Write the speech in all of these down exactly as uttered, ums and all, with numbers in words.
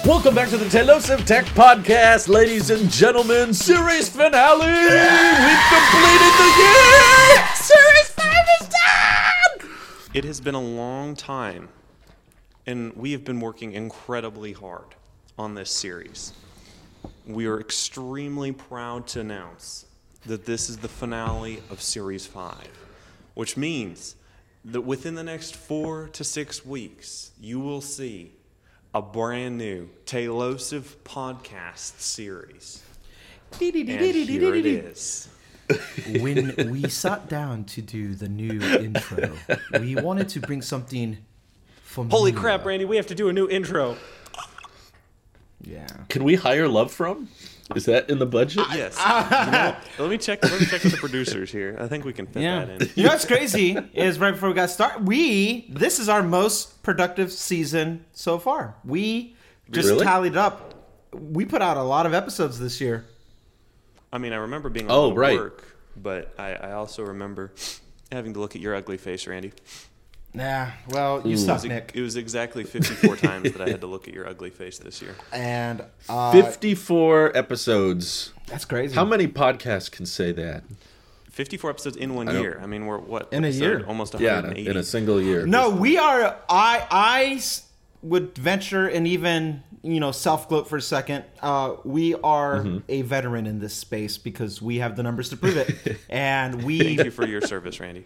Welcome back to the Telosive Tech Podcast, ladies and gentlemen. Series finale! We've completed the year! Series five is done! It has been a long time, and we have been working incredibly hard on this series. We are extremely proud to announce that this is the finale of Series five, which means that within the next four to six weeks, you will see a brand new Telosive podcast series. And here it is. When we sat down to do the new intro, we wanted to bring something familiar. Holy crap, Randy, we have to do a new intro. Yeah. Can we hire Love From? Is that in the budget? Yes. You know, let me check. Let me check with the producers here. I think we can fit Yeah. that in. You know what's crazy is right before we got started, we this is our most productive season so far. We just Really? tallied up. We put out a lot of episodes this year. I mean, I remember being a Oh, lot of right. work, but I, I also remember having to look at your ugly face, Randy. Nah, well, you It suck, was, Nick. it was exactly fifty-four times that I had to look at your ugly face this year. And uh, fifty-four episodes. that's crazy. How many podcasts can say that? fifty-four episodes in one I don't- year. I mean, we're what? In a episode year. Almost Yeah, one in a, hundred eighty. in a single year. No, we are. I I s- would venture and even you know self gloat for a second. Uh, we are Mm-hmm. a veteran in this space because we have the numbers to prove it, and we. Thank you for your service, Randy.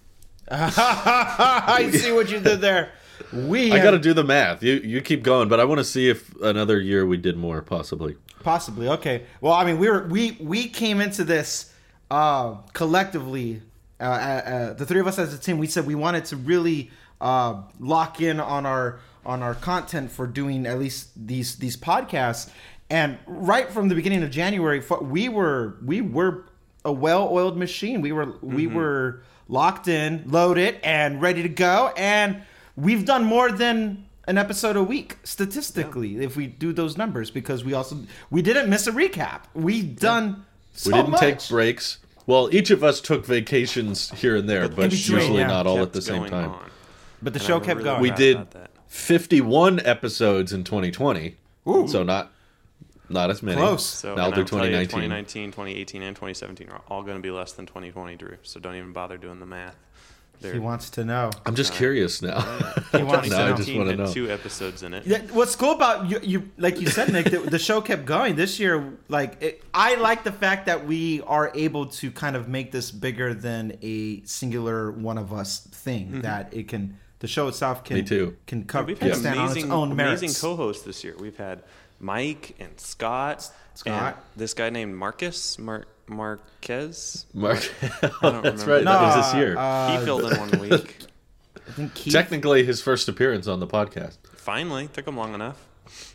I see what you did there. We I have- got to do the math. You you keep going, but I want to see if another year we did more, possibly. possibly okay. Well, I mean, we were we we came into this uh, collectively. Uh, uh, uh, the three of us as a team, we said we wanted to really uh, lock in on our on our content for doing at least these these podcasts. And right from the beginning of January, fu- we were we were a well-oiled machine. We were we were locked in, loaded, and ready to go. And we've done more than an episode a week statistically if we do those numbers, because we also we didn't miss a recap. We've done so We didn't much. take breaks. Well, each of us took vacations here and there, but between, usually yeah. not all Kept at the same going time. on. But the And show I'm kept really going. We proud did about that. fifty-one episodes in twenty twenty. Ooh. So not not as many. Close. So Now and do I'll tell you, twenty nineteen. twenty nineteen, twenty eighteen, and twenty seventeen are all going to be less than twenty twenty, Drew. So don't even bother doing the math. He They're- wants to know. I'm just curious now. He wants No, I to know. just wanna had know. two episodes in it. Yeah, what's cool about you, you like you said, Nick, the, the show kept going this year. Like it, I like the fact that we are able to kind of make this bigger than a singular one of us thing. That it can, the show itself can Me too. can cover We've can had stand on its amazing, own amazing merits. co-hosts this year. We've had Mike and Scott, Scott. and this guy named Marcus Mar- Marquez. Mark, I don't that's remember. right. No, that was this year. uh, he filled in one week. I think Keith, Technically, his first appearance on the podcast. Finally, took him long enough.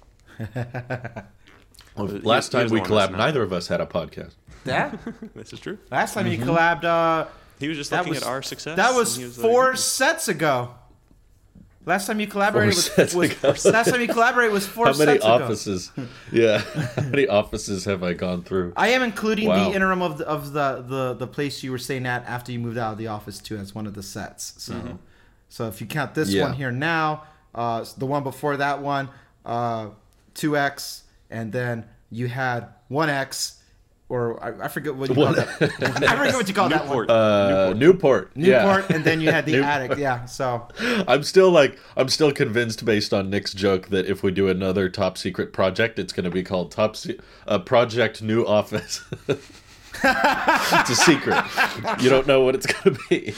Well, He- last he time was we the one that's collabed, not. neither of us had a podcast. that This is true. last time Mm-hmm. you collabed. Uh, He was just that looking was at our success. That and was he like, four sets ago. Last time you collaborated Four was, sets was ago. last time you collaborated was four How many sets ago. offices? Yeah, how many offices have I gone through? I am including Wow. the interim of the, of the, the the place you were staying at after you moved out of the office too as one of the sets. So, so if you count this Yeah. one here now, uh, the one before that one, uh, two X, and then you had one X, or I, I forget what you call One- that. I forget what you call that one. Newport. Uh, Newport. Newport, Yeah. and then you had the Newport. attic. Yeah, so I'm still like I'm still convinced based on Nick's joke that if we do another top secret project, it's going to be called Top Se- uh, Project New Office. It's a secret. You don't know what it's going to be.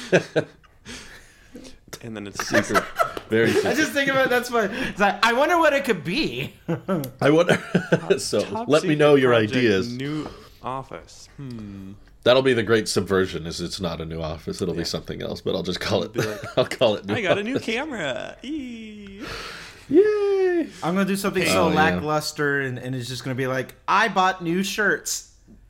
And then it's Secret. Very I secret. just think about that's what it's like. I wonder what it could be. I wonder. So Top let me Secret know your Project ideas. New office. Hmm. That'll be the great subversion. Is it's not a new office. It'll be something else. But I'll just call it. Be like, I'll call it. New I got a new Office. camera. Eee. Yay! I'm gonna do something Oh, so yeah. lackluster, and, and it's just gonna be like, I bought new shirts.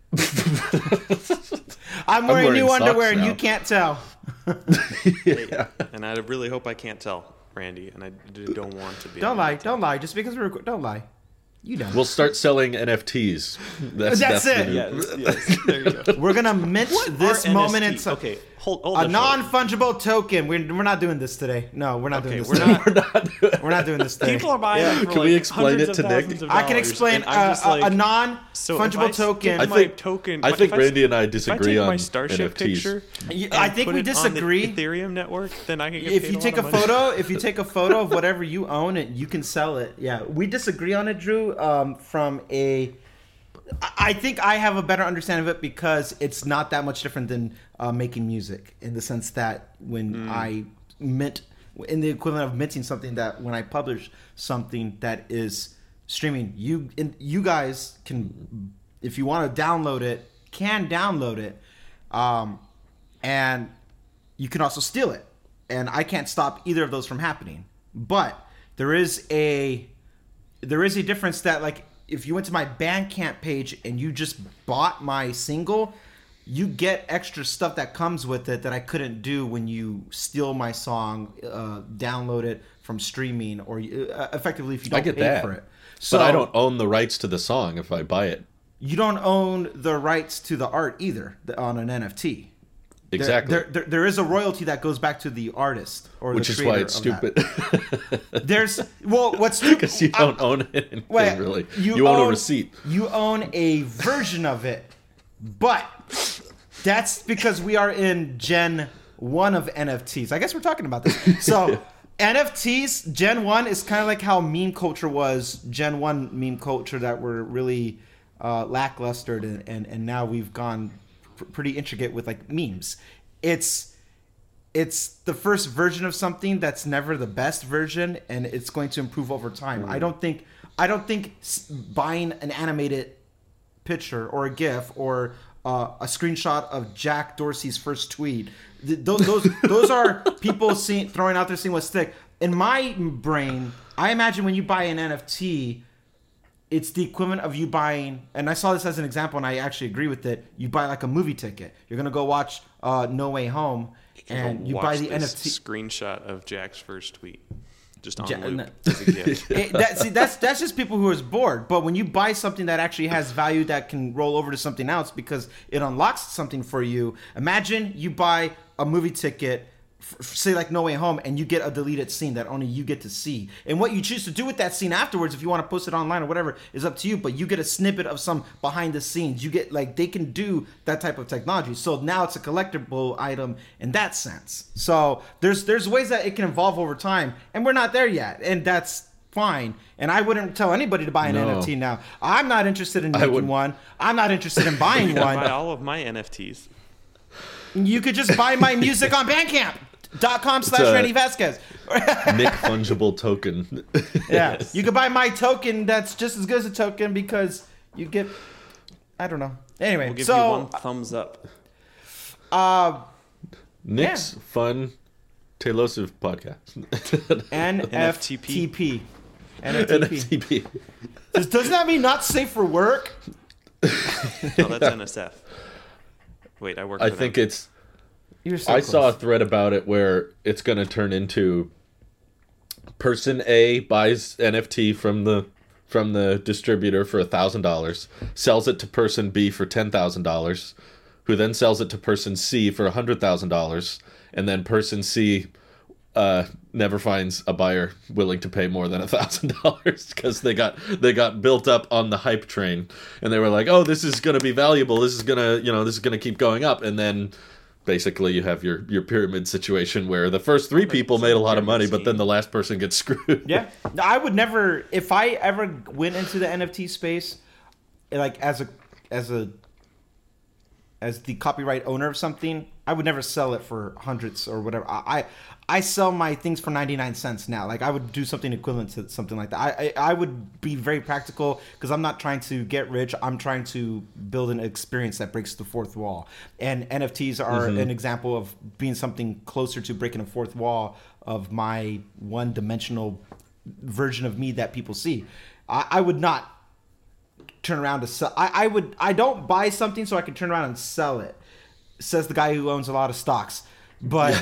I'm wearing, wearing new socks underwear, and now. you can't tell. Yeah. And I really hope I can't tell, Randy, and I d- don't want to be. Don't able lie, to tell. don't lie. Just because we're don't lie. You don't. We'll start selling N F Ts. That's, That's the it. new- Yes, yes. There you go. We're gonna mint this Our moment N in F T. time. Okay, hold, hold A the non-fungible token. We're, we're not doing this today. No, we're not Okay, doing this we're today. not- We're not doing We're not doing this today. People are buying Yeah. it for Can like we explain hundreds it of to Nick? thousands of I can dollars, explain and uh, I'm just a, like, a so if non-fungible I token. stick I my think- token. I if think I- Randy and I if I disagree take on my Starship N F Ts. picture, You- and I think put we it on the disagree. Ethereum network, then I can get If paid you a take lot a of money. photo, if you take a photo of whatever you own, it you can sell it. Yeah, we disagree on it, Drew. Um, from a, I I think I have a better understanding of it because it's not that much different than uh, making music in the sense that when Mm. I mint, in the equivalent of minting something, that when I publish something that is streaming, you in, you guys can, if you want to download it, can download it, um, and you can also steal it. And I can't stop either of those from happening. But there is a there is a difference that, like, if you went to my Bandcamp page and you just bought my single, you get extra stuff that comes with it that I couldn't do when you steal my song, uh, download it from streaming, or uh, effectively if you don't I get pay that. for it. So But I don't own the rights to the song if I buy it. you don't own the rights to the art either on an N F T. There- Exactly. There, there, there is a royalty that goes back to the artist or Which the is creator why it's of that. stupid. There's well, what's stupid? Because you don't own anything, Wait, really. You, own, a receipt. You own a version of it, but that's because we are in Gen One of N F Ts. I guess we're talking about this. So N F Ts, Gen One is kind of like how meme culture was. Gen One meme culture that were really uh, lackluster, and, and and now we've gone pr- pretty intricate with like memes. It's it's the first version of something that's never the best version, and it's going to improve over time. I don't think I don't think s- buying an animated picture or a GIF or uh, a screenshot of Jack Dorsey's first tweet, th- those those those are people seeing throwing out there seeing what's thick. In my brain, I imagine when you buy an N F T, it's the equivalent of you buying, and I saw this as an example, and I actually agree with it. You buy like a movie ticket. You're gonna go watch uh, No Way Home, and you Watch buy the this N F T. screenshot of Jack's first tweet, just on Ja- loop no. as a gift. It, that, see, that's that's just people who are bored. But when you buy something that actually has value that can roll over to something else because it unlocks something for you. Imagine you buy a movie ticket, f- f- say like No Way Home, and you get a deleted scene that only you get to see. And what you choose to do with that scene afterwards, if you want to post it online or whatever, is up to you. But you get a snippet of some behind the scenes. You get like they can do that type of technology. So now it's a collectible item in that sense. So there's there's ways that it can evolve over time, and we're not there yet, and that's fine. And I wouldn't tell anybody to buy an No. N F T now. I'm not interested in I making would- one. I'm not interested in buying Buy one. all of my N F Ts. You could just buy my music on Bandcamp. Dot com slash a- Randy Vasquez. Nick fungible token. Yeah, you could buy my token. That's just as good as a token because you get. I don't know. Anyway, We'll give so you one thumbs up. uh, Nick's Yeah. fun Taylosive podcast. N F T P. N F T P. N F T P. Does, doesn't that mean not safe for work? No, that's N S F. Wait, I work. I for think them. it's. You're so I close. saw a thread about it where it's going to turn into person A buys N F T from the from the distributor for a thousand dollars, sells it to person B for ten thousand dollars, who then sells it to person C for a hundred thousand dollars, and then person C uh, never finds a buyer willing to pay more than a thousand dollars because they got they got built up on the hype train, and they were like, oh, this is going to be valuable, this is gonna you know this is gonna keep going up, and then. Basically, you have your, your pyramid situation where the first three people made a lot of money, but then the last person gets screwed. Yeah, I would never. If I ever went into the N F T space, like as a as a as the copyright owner of something, I would never sell it for hundreds or whatever. I I, I sell my things for ninety-nine cents now. Like I would do something equivalent to something like that. I I, I would be very practical because I'm not trying to get rich. I'm trying to build an experience that breaks the fourth wall. And N F Ts are an example of being something closer to breaking a fourth wall of my one-dimensional version of me that people see. I, I would not turn around to sell. I, I would. I don't buy something so I can turn around and sell it. Says the guy who owns a lot of stocks. But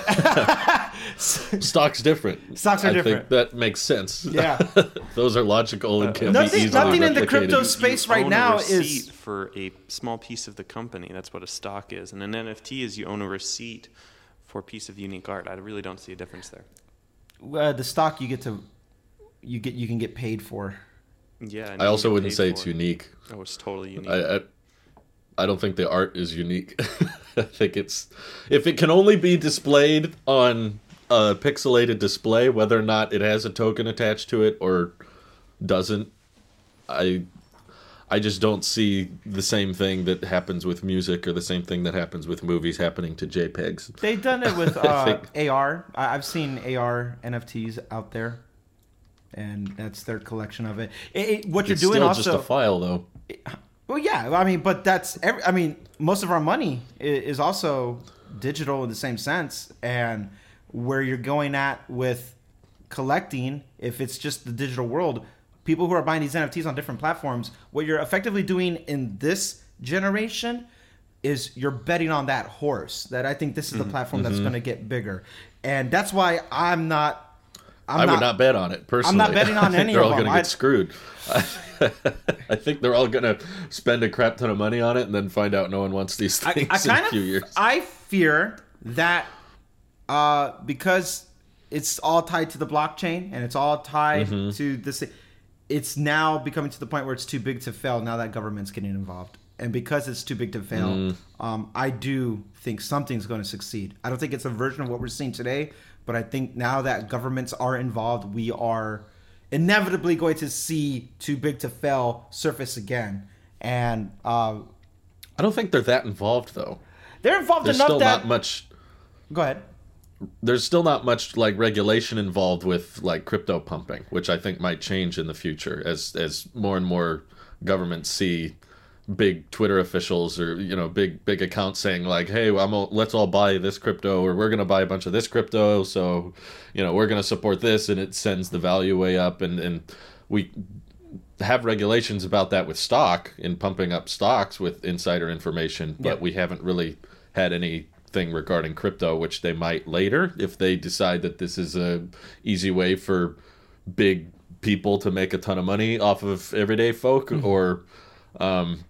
Stock's different. Stocks are I different. think that makes sense. Yeah. Those are logical and can Nothing- be easily nothing in the replicated. crypto space You right own now a is- receipt for a small piece of the company. That's what a stock is, and an N F T is you own a receipt for a piece of unique art. I really don't see a difference there. Uh, the stock you get to, you get you can get paid for. Yeah. I also wouldn't say it's unique. Oh, it's totally unique. I, I I don't think the art is unique. I think it's if it can only be displayed on a pixelated display, whether or not it has a token attached to it or doesn't, I I just don't see the same thing that happens with music or the same thing that happens with movies happening to JPEGs. They've done it with uh, think- A R. I- I've seen A R N F Ts out there, and that's their collection of it. It- it- what you're It's doing still also. just a file, though. Well, yeah. I mean, but that's. Every, I mean, most of our money i- is also digital in the same sense, and where you're going at with collecting, if it's just the digital world, people who are buying these N F Ts on different platforms, what you're effectively doing in this generation is you're betting on that horse. That I think this is the platform that's going to get bigger, and that's why I'm not. I'm I not, would not bet on it personally. I'm not betting on I think any they're of all them. going to I- get screwed. I think they're all going to spend a crap ton of money on it and then find out no one wants these things I, I in kind a few of, years. I fear that uh, because it's all tied to the blockchain and it's all tied Mm-hmm. to this, it's now becoming to the point where it's too big to fail. Now that government's getting involved, and because it's too big to fail, Mm. um, I do think something's going to succeed. I don't think it's a version of what we're seeing today, but I think now that governments are involved, we are inevitably going to see too big to fail surface again. And uh, I don't think they're that involved, though. they're involved There's enough still that. not much. Go ahead. There's still not much like regulation involved with like crypto pumping, which I think might change in the future as as more and more governments see big Twitter officials or you know big big accounts saying like, hey, I'm a, let's all buy this crypto or we're gonna buy a bunch of this crypto, so you know we're gonna support this, and it sends the value way up, and and we have regulations about that with stock in pumping up stocks with insider information, but Yeah. we haven't really had anything regarding crypto, which they might later if they decide that this is a easy way for big people to make a ton of money off of everyday folk. Mm-hmm. Or um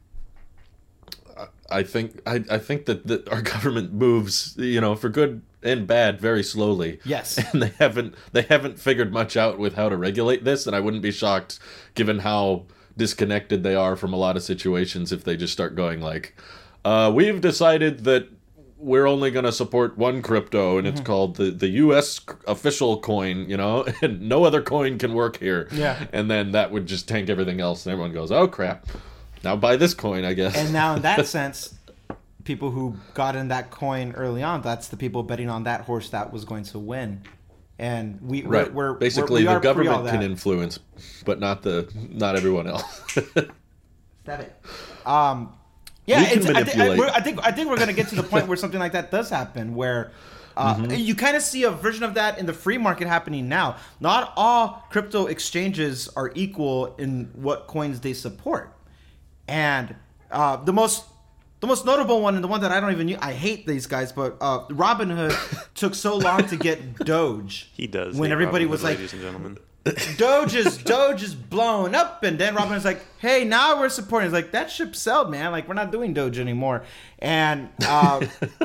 I think I, I think that, that our government moves, you know, for good and bad, very slowly. Yes. And they haven't they haven't figured much out with how to regulate this, and I wouldn't be shocked, given how disconnected they are from a lot of situations, if they just start going like, uh, we've decided that we're only going to support one crypto, and it's called the, the U S official coin, you know, and no other coin can work here. Yeah. And then that would just tank everything else, and everyone goes, oh, crap. Now buy this coin, I guess. And now in that sense, people who got in that coin early on, that's the people betting on that horse that was going to win. And we Right. we're, we're Basically, we're, we the are pre all government can that. influence, but not the not everyone else. That it. Um, yeah, We can it's, I, thi- I, manipulate. we're, I think I think we're gonna get to the point where something like that does happen, where uh, Mm-hmm. you kind of see a version of that in the free market happening now. Not all crypto exchanges are equal in what coins they support, and uh, the most the most notable one, and the one that I don't even use, I hate these guys, but uh, Robinhood took so long to get Doge. He does. When hate everybody Robinhood, was like, ladies and gentlemen. Doge is Doge is blown up, and then Robin is like, "Hey, now we're supporting." It's like that ship sailed, man. Like we're not doing Doge anymore. And uh,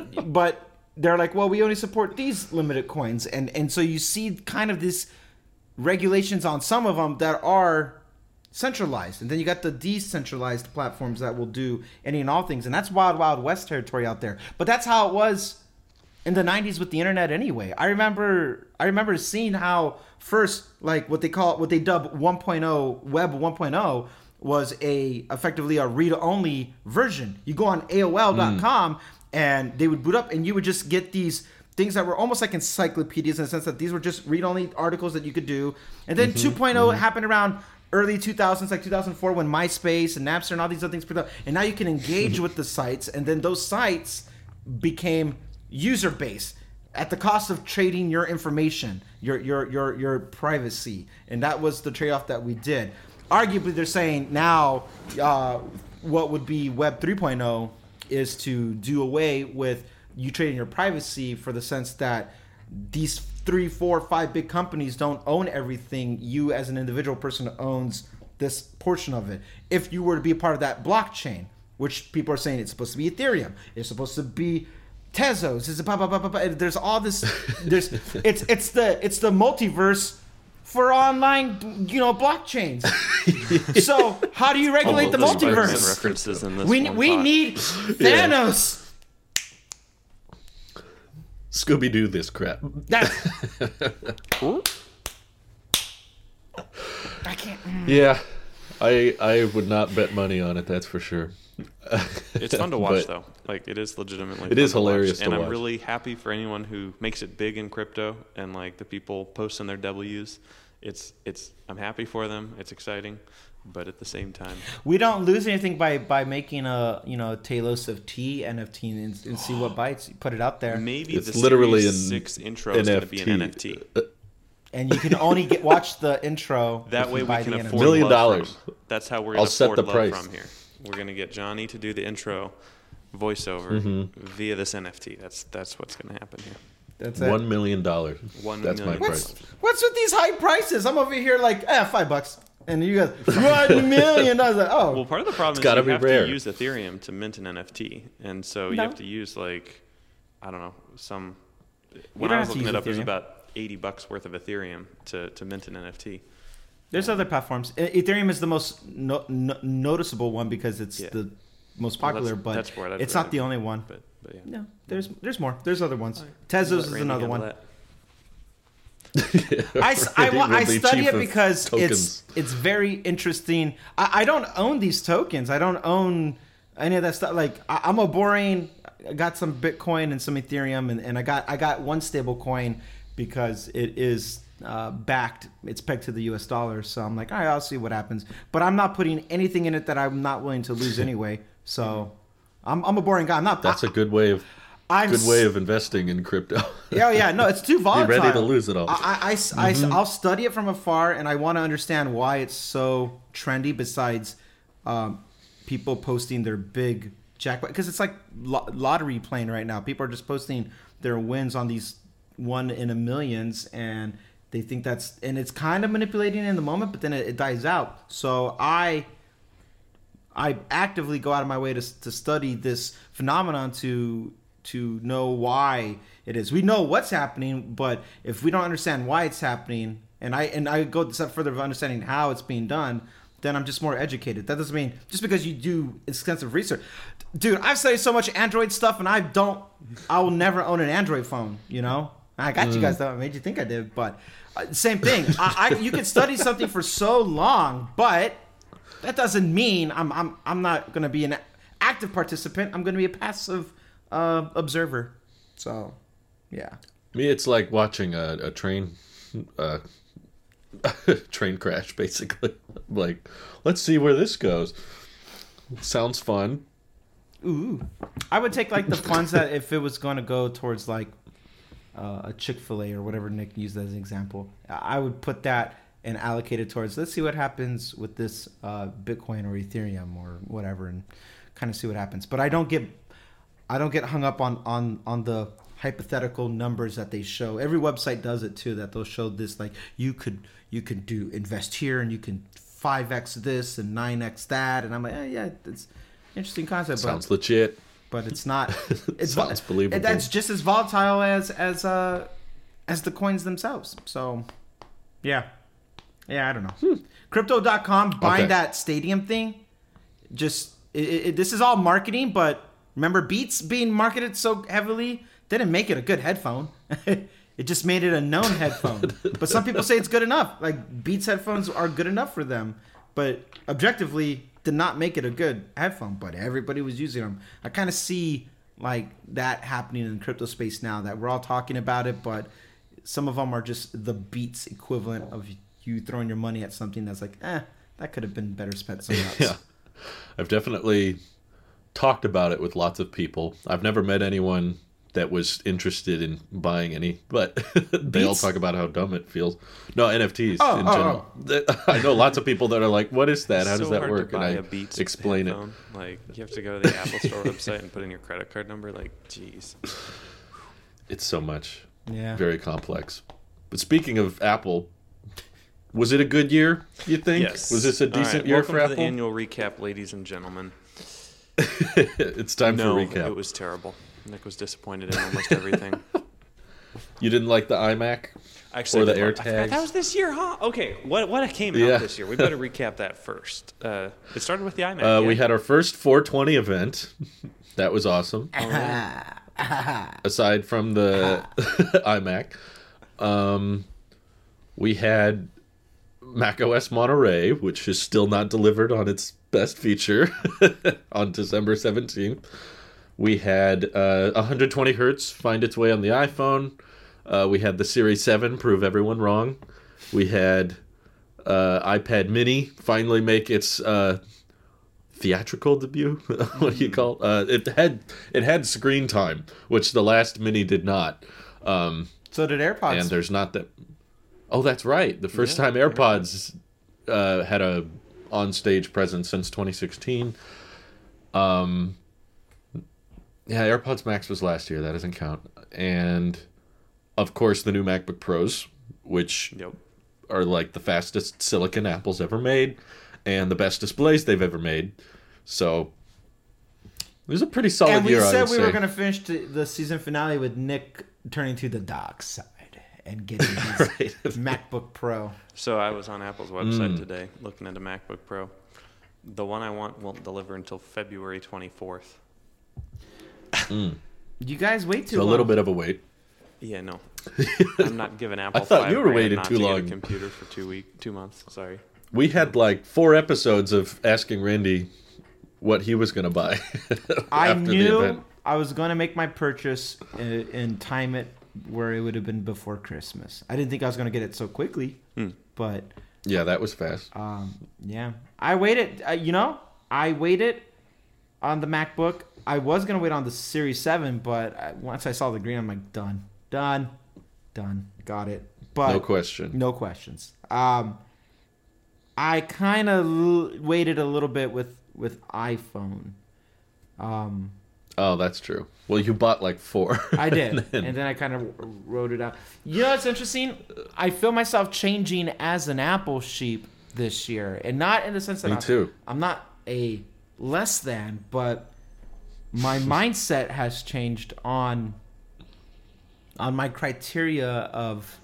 but they're like, "Well, we only support these limited coins," and and so you see kind of this regulations on some of them that are centralized, and then you got the decentralized platforms that will do any and all things, and that's wild, wild west territory out there. But that's how it was in the nineties with the internet anyway. I remember I remember seeing how first, like what they call what they dub one point oh web one point oh was a effectively a read-only version. You go on A O L dot com and they would boot up and you would just get these things that were almost like encyclopedias in the sense that these were just read-only articles that you could do. And then two point oh happened around early two thousands, like two thousand four, when MySpace and Napster and all these other things put up. And now you can engage with the sites, and then those sites became user base at the cost of trading your information, your your your your privacy, and that was the trade-off that we did. Arguably, they're saying now uh, what would be Web three point oh is to do away with you trading your privacy, for the sense that these three, four, five big companies don't own everything. You, as an individual person, owns this portion of it. If you were to be a part of that blockchain, which people are saying it's supposed to be Ethereum, it's supposed to be Tezos is a blah, blah, blah, blah, blah. There's all this. There's it's it's the it's the multiverse for online, you know, blockchains. So how do you regulate the There's multiverse? references in this We one we pot. need Thanos. Scooby Doo this crap. That's I can't. Yeah, I I would not bet money on it. That's for sure. It's fun to watch, But though. Like, it is legitimately. It fun is to watch. hilarious to and I'm watch. really happy for anyone who makes it big in crypto and like the people posting their W's. It's it's. I'm happy for them. It's exciting, but at the same time, We don't lose anything by by making a you know Talos of T N F T and, and see what bites. Put it out there, maybe It's the literally Series an six intro is going to be an N F T. and you can only get watch the intro. That if way you we buy can the N F T. afford Million love dollars. from. That's how we're I'll going to set afford the love price. from here. We're going to get Johnny to do the intro voiceover Mm-hmm. via this N F T. That's that's what's going to happen here. That's it. One million dollars. One That's million my What's price. what's with these high prices? I'm over here like, eh, five bucks, and you guys one million. I was like, oh, Well, part of the problem is gotta you be have rare. to use Ethereum to mint an N F T, and so you No. have to use like, I don't know, some. don't When I have was to looking use it up, there's Ethereum. about eighty bucks worth of Ethereum to, to mint an N F T. there's other platforms. E- Ethereum is the most no, no, noticeable one because it's Yeah. the most Well, popular, that's- but that's where I'd it's not rather- the only one. But but yeah. No, there's there's more. There's other ones. Let Tezos is Randy another handle one. that. I, s- I, Randy wa- I will be study chief it of because it's tokens. it's very interesting. I, I don't own these tokens. I don't own any of that stuff. Like I, I'm a boring. I got some Bitcoin and some Ethereum, and, and I got I got one stable coin because it is uh, backed. It's pegged to the U S dollar. So I'm like, all right, I'll see what happens. But I'm not putting anything in it that I'm not willing to lose anyway. So I'm I'm a boring guy. I'm not. That's I, a good way of I'm good way s- of investing in crypto. Yeah, yeah, no, it's too volatile. ready to lose it all. I, I, I, will study it from afar, and I want to understand why it's so trendy. Besides, um, people posting their big jackpot, because it's like lo- lottery playing right now. People are just posting their wins on these one in a millions, and they think that's and it's kind of manipulating in the moment, but then it, it dies out. So I. I actively go out of my way to to study this phenomenon to to know why it is. We know what's happening, but if we don't understand why it's happening, and I and I go a step further of understanding how it's being done, then I'm just more educated. That doesn't mean just because you do extensive research. Dude, I've studied so much Android stuff, and I don't. I will never own an Android phone. You know, I got you guys though. I made you think I did, but uh, same thing. I, I you can study something for so long, but that doesn't mean I'm I'm I'm not going to be an active participant. I'm going to be a passive uh, observer. So, yeah. Me, it's like watching a, a train, uh, train crash. Basically, like, let's see where this goes. Sounds fun. Ooh, I would take like the funds that if it was going to go towards like uh, a Chick-fil-A or whatever Nick used as an example, I would put that and allocate it towards. Let's see what happens with this uh, Bitcoin or Ethereum or whatever, and kind of see what happens. But I don't get, I don't get hung up on on on the hypothetical numbers that they show. Every website does it too. That they'll show this like you could you could do invest here and you can five x this and nine x that, and I'm like, eh, yeah, it's interesting concept. Sounds but, legit. but it's not. It's Sounds vo- believable. That's just as volatile as as uh as the coins themselves. So, yeah. Yeah, I don't know. Hmm. Crypto dot com buying Okay. that stadium thing. Just it, it, this is all marketing, but remember Beats being marketed so heavily didn't make it a good headphone. It just made it a known headphone. But some people say it's good enough. Like Beats headphones are good enough for them, but objectively did not make it a good headphone. But everybody was using them. I kind of see like that happening in the crypto space now. That we're all talking about it, but some of them are just the Beats equivalent of you throwing your money at something that's like, eh, that could have been better spent somewhere else. Yeah, I've definitely talked about it with lots of people. I've never met anyone that was interested in buying any, but they all Beats? talk about how dumb it feels. No, N F Ts Oh, in oh, general. I know lots of people that are like, "What is that? How It's does so that hard work?" to And buy I a Beats explain it. headphone. Like you have to go to the Apple Store website and put in your credit card number. Like, jeez. It's so much, Yeah. very complex. But speaking of Apple, was it a good year? You think? Yes. Was this a All decent right, year welcome for to Apple? the annual recap, ladies and gentlemen. It's time no, for recap. it was terrible. Nick was disappointed in almost everything. You didn't like the iMac? Actually, Or the I did love- I forgot AirTags? That was this year, huh? Okay, what what came Yeah. out this year? We better recap that first. Uh, it started with the iMac. Uh, yeah? We had our first four twenty event. That was awesome. Aside from the iMac, um, we had macOS Monterey, which is still not delivered on its best feature on December seventeenth. We had uh, one hundred twenty hertz find its way on the iPhone. Uh, we had the Series seven prove everyone wrong. We had uh, iPad Mini finally make its uh, theatrical debut. What do you call it? Uh, it had it had screen time, which the last Mini did not. Um, So did AirPods. and there's not that. Oh, that's right. The first Yeah, time AirPods uh, had a on-stage presence since twenty sixteen. Um, yeah, AirPods Max was last year. That doesn't count. And of course, the new MacBook Pros, which Yep. are like the fastest silicon Apple's ever made, and the best displays they've ever made. So it was a pretty solid and we year. I said would we say. were going to finish the, the season finale with Nick turning to the dark side and getting his Right. MacBook Pro. So I was on Apple's website Mm. today looking at a MacBook Pro. The one I want won't deliver until February twenty-fourth. You guys wait too So a long. little bit of a wait. Yeah, no. I'm not giving Apple thought five you were grand waiting not too to get long. a computer for two week, two months. Sorry. We had like four episodes of asking Randy what he was going to buy I after the knew event. I was going to make my purchase and, and time it where it would have been before Christmas. I didn't think I was going to get it so quickly, Hmm. but Yeah, that was fast. um, yeah, I waited. Uh, you know, I waited on the MacBook. I was going to wait on the Series seven, but I, once I saw the green, I'm like, done, done, done, got it. But No question. no questions. Um, I kind of l- waited a little bit with with iPhone. Um, Oh, that's true. Well, you bought like four. I did, And then- and then I kind of wrote it out. You know what's interesting? I feel myself changing as an Apple sheep this year, and not in the sense that Me I'm, too. I'm not a less than, but my mindset has changed on on my criteria of.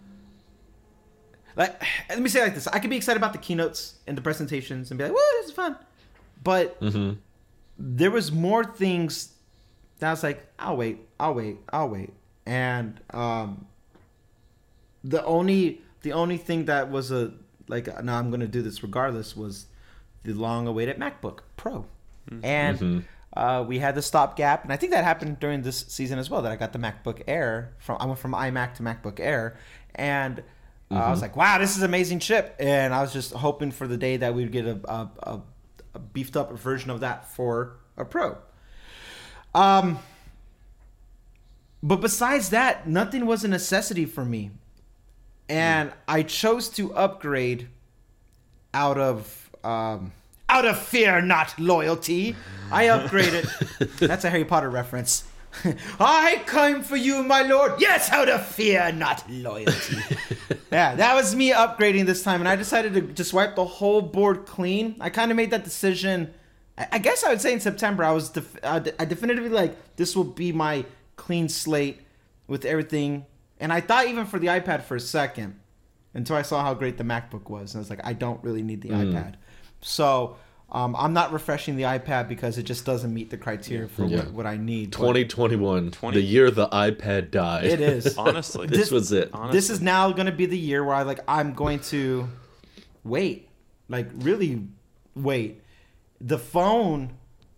Like, let me say it like this: I could be excited about the keynotes and the presentations and be like, "Woo, this is fun," but Mhm. there was more things that I was like, I'll wait, I'll wait, I'll wait. And um, the only the only thing that was a like, no, I'm gonna do this regardless was the long awaited MacBook Pro. And Mhm. uh, we had the stopgap, and I think that happened during this season as well. That I got the MacBook Air from I went from iMac to MacBook Air, and uh, I was like, wow, this is an amazing chip. And I was just hoping for the day that we'd get a, a, a a beefed up version of that for a Pro. Um, but besides that, nothing was a necessity for me, and I chose to upgrade out of um, out of fear, not loyalty. I upgraded. That's a Harry Potter reference. I come for you, my lord. Yes, out of fear, not loyalty. Yeah, that was me upgrading this time, and I decided to just wipe the whole board clean. I kind of made that decision. I I guess I would say in September. I was def- uh, I definitively like this will be my clean slate with everything, and I thought even for the iPad for a second until I saw how great the MacBook was, and I was like, I don't really need the iPad. So um, I'm not refreshing the iPad because it just doesn't meet the criteria for Yeah. what, what I need. But twenty twenty-one, twenty the year the iPad died. It is. Honestly. This This- was it. Honestly. This is now going to be the year where I like I'm going to wait, like really wait. The phone,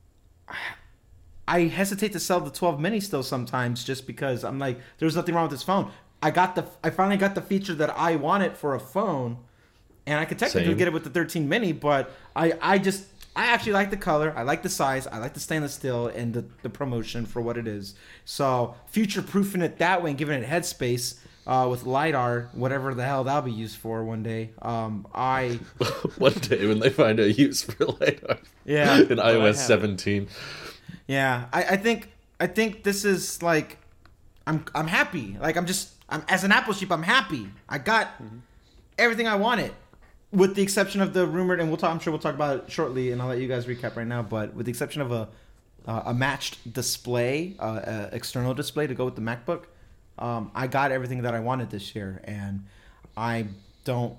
I hesitate to sell the twelve mini still sometimes just because I'm like, there's nothing wrong with this phone. I got the I finally got the feature that I wanted for a phone, and I could technically Same. get it with the thirteen mini, but I I just I actually like the color, I like the size, I like the stainless steel and the, the promotion for what it is. So future proofing it that way and giving it headspace uh, with LiDAR, whatever the hell that'll be used for one day. Um, I One day when they find a use for LiDAR. Yeah. In I iOS have it. seventeen. yeah, I, I think I think this is like I'm I'm happy. Like I'm just I'm as an Apple sheep, I'm happy. I got everything I wanted. With the exception of the rumored, and we'll talk. I'm sure we'll talk about it shortly, and I'll let you guys recap right now. But with the exception of a uh, a matched display, uh, uh, external display to go with the MacBook. Um, I got everything that I wanted this year, and I don't.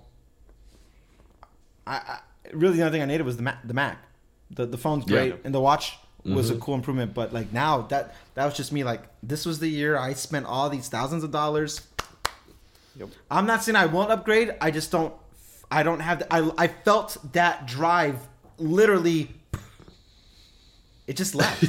I, I really the only thing I needed was the Mac. The Mac, the the phone's great, Yeah. and the watch was Mm-hmm. a cool improvement. But like now, that that was just me. Like this was the year I spent all these thousands of dollars. Yep. I'm not saying I won't upgrade. I just don't. I don't have. The, I I felt that drive literally. It just left.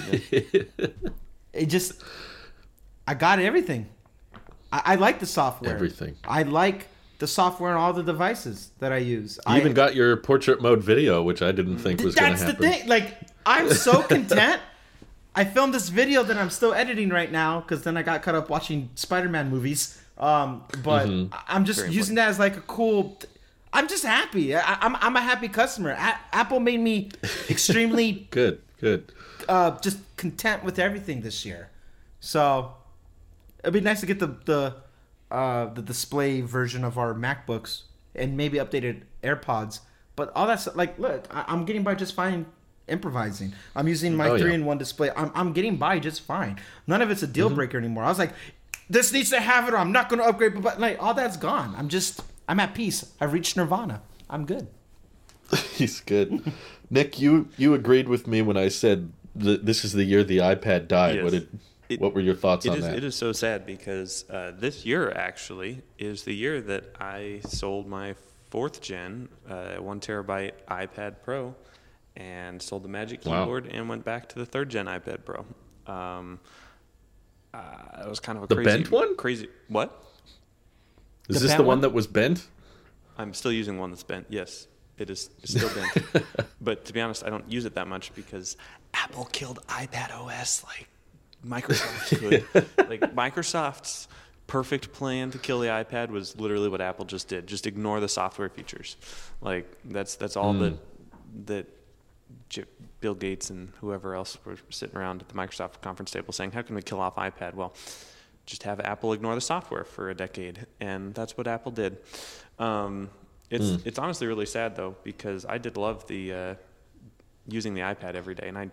It just. I got everything. I, I like the software. Everything. I like the software on all the devices that I use. You I even got your portrait mode video, which I didn't think was going to That's happen. the thing. Like I'm so content. I filmed this video that I'm still editing right now because then I got caught up watching Spider-Man movies. Um, but Mm-hmm. I- I'm just Very using that as like a cool. I'm just happy. I, I'm I'm a happy customer. A- Apple made me extremely Good, good. uh, just content with everything this year. So it'd be nice to get the the uh, the display version of our MacBooks and maybe updated AirPods. But all that's like, look, I, I'm getting by just fine improvising. I'm using my Oh, yeah. three in one display. I'm I'm getting by just fine. None of it's a deal breaker anymore. I was like, this needs to have it, or I'm not going to upgrade. But like all that's gone. I'm just I'm at peace. I've reached nirvana. I'm good. He's good. Nick, you you agreed with me when I said that this is the year the iPad died. Yes. What did It- what were your thoughts It on is, that? it is so sad because uh, this year actually is the year that I sold my fourth gen uh, one terabyte iPad Pro and sold the Magic Wow. Keyboard and went back to the third gen iPad Pro. Um, uh, it was kind of a The crazy, bent one? Crazy what? Is the this bent the one one? that was bent? I'm still using one that's bent. Yes, it is it's still bent. But to be honest, I don't use it that much because Apple killed iPad O S like Microsoft could. Like Microsoft's perfect plan to kill the iPad was literally what Apple just did. Just ignore the software features. Like that's that's all that that J- Bill Gates and whoever else were sitting around at the Microsoft conference table saying, "How can we kill off iPad?" Well, just have Apple ignore the software for a decade, and that's what Apple did. Um, it's Mm. it's honestly really sad though because I did love the uh, using the iPad every day, and I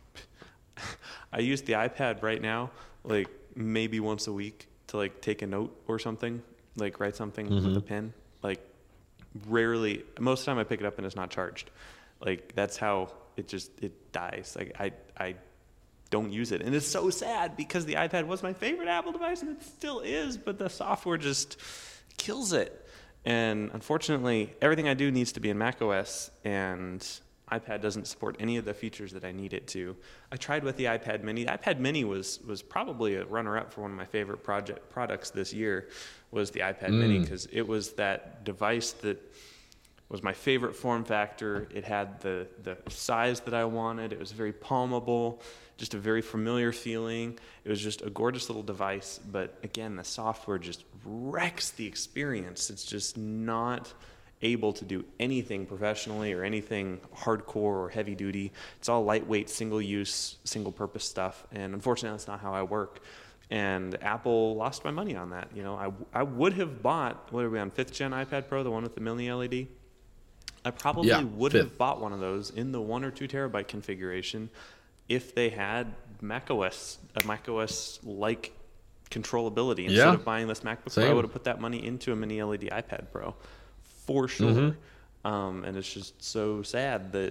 I use the iPad right now like maybe once a week to like take a note or something, like write something Mm-hmm. with a pen. Like rarely, most of the time I pick it up and it's not charged. Like that's how it just it dies. Like I I don't use it, and it's so sad because the iPad was my favorite Apple device and it still is, but the software just kills it. And unfortunately, everything I do needs to be in macOS, and iPad doesn't support any of the features that I need it to. I tried with the iPad Mini. The iPad Mini was was probably a runner-up for one of my favorite project products this year. Was the iPad Mini because it was that device that was my favorite form factor. It had the the size that I wanted. It was very palmable, just a very familiar feeling. It was just a gorgeous little device. But again, the software just wrecks the experience. It's just not able to do anything professionally or anything hardcore or heavy duty. It's all lightweight, single use, single purpose stuff. And unfortunately, that's not how I work. And Apple lost my money on that. You know, I, I would have bought, what are we on, fifth gen iPad Pro, the one with the mini L E D? I probably Yeah, would fifth. have bought one of those in the one or two terabyte configuration if they had macOS, a macOS like controllability. Instead Yeah. of buying this MacBook Pro, I Same. would have put that money into a mini L E D iPad Pro for sure. Mm-hmm. Um, and it's just so sad that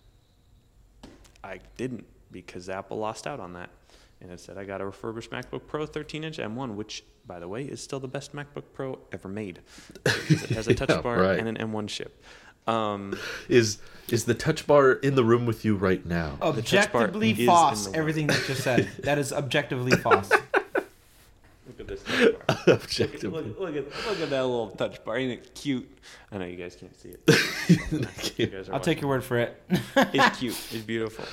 I didn't because Apple lost out on that. And instead, I got a refurbished MacBook Pro thirteen inch M one, which, by the way, is still the best MacBook Pro ever made. Because it has a touch Yeah, bar right. and an M one chip. Um, Is is the touch bar in the room with you right now? Oh. The touch bar Objectively is in false. the way. Everything that you said. That is objectively false. look at this touch bar. Look, Objectively. look, look at look at that little touch bar. Ain't it cute? I know you guys can't see it. You guys are I'll take your word for it. watching. It's cute. It's beautiful.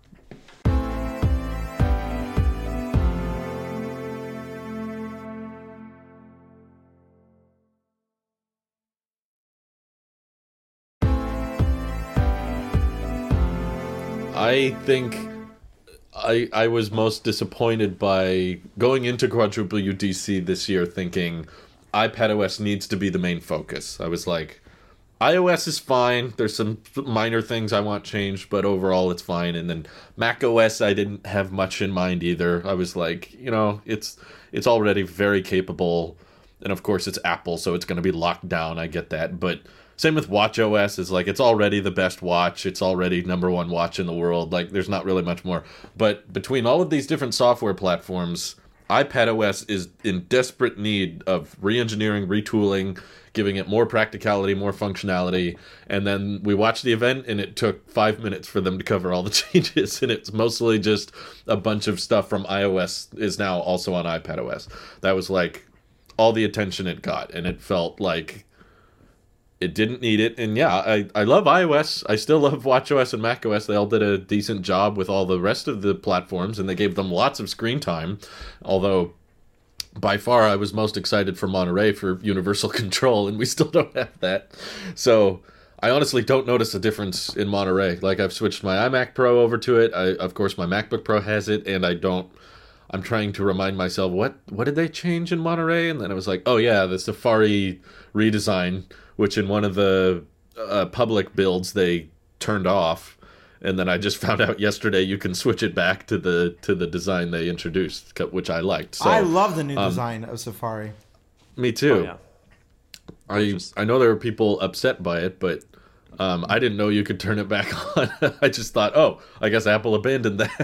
I think I I was most disappointed by going into Quadruple U D C this year thinking iPadOS needs to be the main focus. I was like, iOS is fine. There's some minor things I want changed, but overall it's fine. And then Mac O S, I didn't have much in mind either. I was like, you know, it's it's already very capable, and of course it's Apple, so it's going to be locked down. I get that, but same with WatchOS. Is like it's already the best watch. It's already number one watch in the world. Like there's not really much more. But between all of these different software platforms, iPadOS is in desperate need of re-engineering, retooling, giving it more practicality, more functionality. And then we watched the event, and it took five minutes for them to cover all the changes. And it's mostly just a bunch of stuff from iOS is now also on iPadOS. That was like all the attention it got, and it felt like it didn't need it. And yeah, I, I love iOS. I still love WatchOS and macOS. They all did a decent job with all the rest of the platforms, and they gave them lots of screen time. Although, by far, I was most excited for Monterey for universal control, and we still don't have that. So I honestly don't notice a difference in Monterey. Like, I've switched my iMac Pro over to it. I, of course, my MacBook Pro has it, and I don't... I'm trying to remind myself, what what did they change in Monterey? And then I was like, oh yeah, the Safari redesign, which in one of the uh, public builds they turned off. And then I just found out yesterday you can switch it back to the to the design they introduced, which I liked. So, I love the new um, design of Safari. Me too. Oh, yeah. I just... I know there were people upset by it, but um, I didn't know you could turn it back on. I just thought, oh, I guess Apple abandoned that.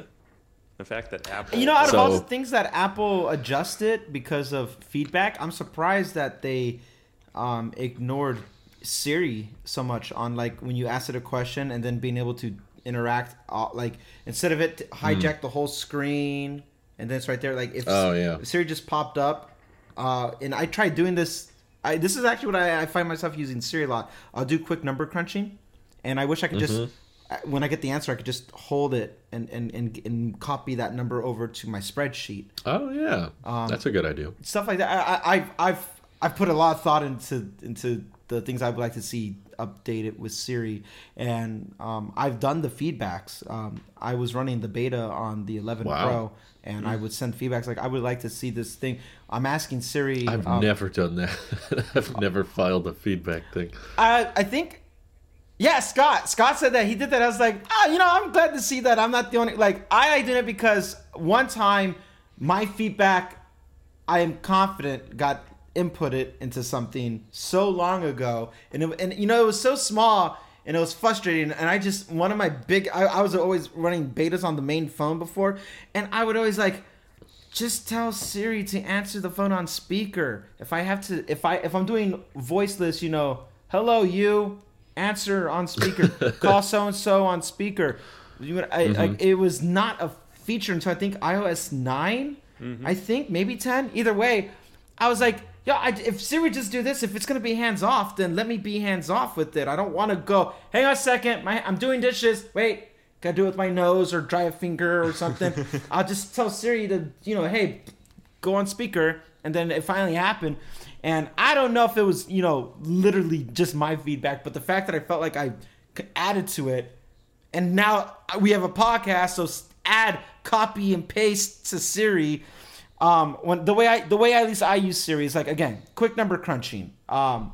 The fact that Apple... You know, out of So- all the things that Apple adjusted because of feedback, I'm surprised that they um, ignored Siri so much on, like, when you ask it a question and then being able to interact, uh, like, instead of it hijack the whole screen and then it's right there, like, if Oh, yeah. Siri just popped up, uh, and I tried doing this, I, this is actually what I, I find myself using Siri a lot. I'll do quick number crunching, and I wish I could just... when I get the answer, I could just hold it and, and, and, and copy that number over to my spreadsheet. Oh yeah, Um, that's a good idea. Stuff like that. I, I, I've, I've I've put a lot of thought into into the things I would like to see updated with Siri, and um, I've done the feedbacks. Um, I was running the beta on the eleven Wow. Pro, and I would send feedbacks like, I would like to see this thing. I'm asking Siri. I've um, never done that. I've never filed a feedback thing. I I think. Yeah, Scott. Scott said that he did that. I was like, ah, you know, I'm glad to see that. I'm not the only. Like, I did it because one time my feedback, I am confident, got inputted into something so long ago, and it, and you know, it was so small and it was frustrating. And I just one of my big. I, I was always running betas on the main phone before, and I would always like. Just tell Siri to answer the phone on speaker. If I have to, if I if I'm doing voiceless, you know, hello you. Answer on speaker. Call so and so on speaker. You, I, Mm-hmm. like, it was not a feature until I think iOS nine. Mm-hmm. I think maybe ten. Either way, I was like, yo, I, if Siri just do this, if it's gonna be hands off, then let me be hands off with it. I don't want to go. Hang on a second, my I'm doing dishes. Wait, gotta do it with my nose or dry a finger or something. I'll just tell Siri to, you know, hey, go on speaker, and then it finally happened. And I don't know if it was, you know, literally just my feedback, but the fact that I felt like I added to it, and now we have a podcast, so add, copy, and paste to Siri. Um, when the way I, the way at least I use Siri is like, again, quick number crunching um,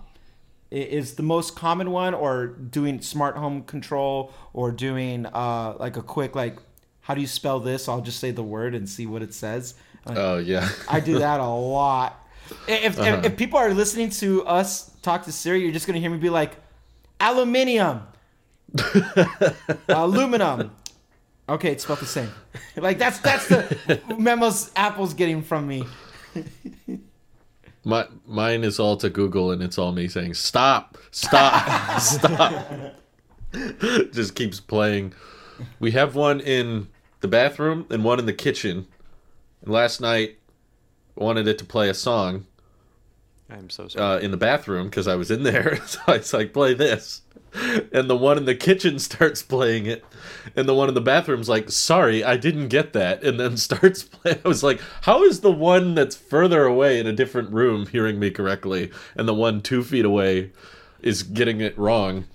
is the most common one, or doing smart home control, or doing uh, like a quick like, how do you spell this? I'll just say the word and see what it says. Like, Oh yeah. I do that a lot. If, Uh-huh. if if people are listening to us talk to Siri, you're just gonna hear me be like, aluminium, aluminum. Okay, it's spelled the same. Like that's that's the memos Apple's getting from me. My mine is all to Google, and it's all me saying stop, stop, stop. Just keeps playing. We have one in the bathroom and one in the kitchen. And last night, I wanted it to play a song I'm so sorry. uh, in the bathroom because I was in there. So I was like, play this. And the one in the kitchen starts playing it. And the one in the bathroom's like, sorry, I didn't get that. And then starts playing. I was like, how is the one that's further away in a different room hearing me correctly? And the one two feet away is getting it wrong.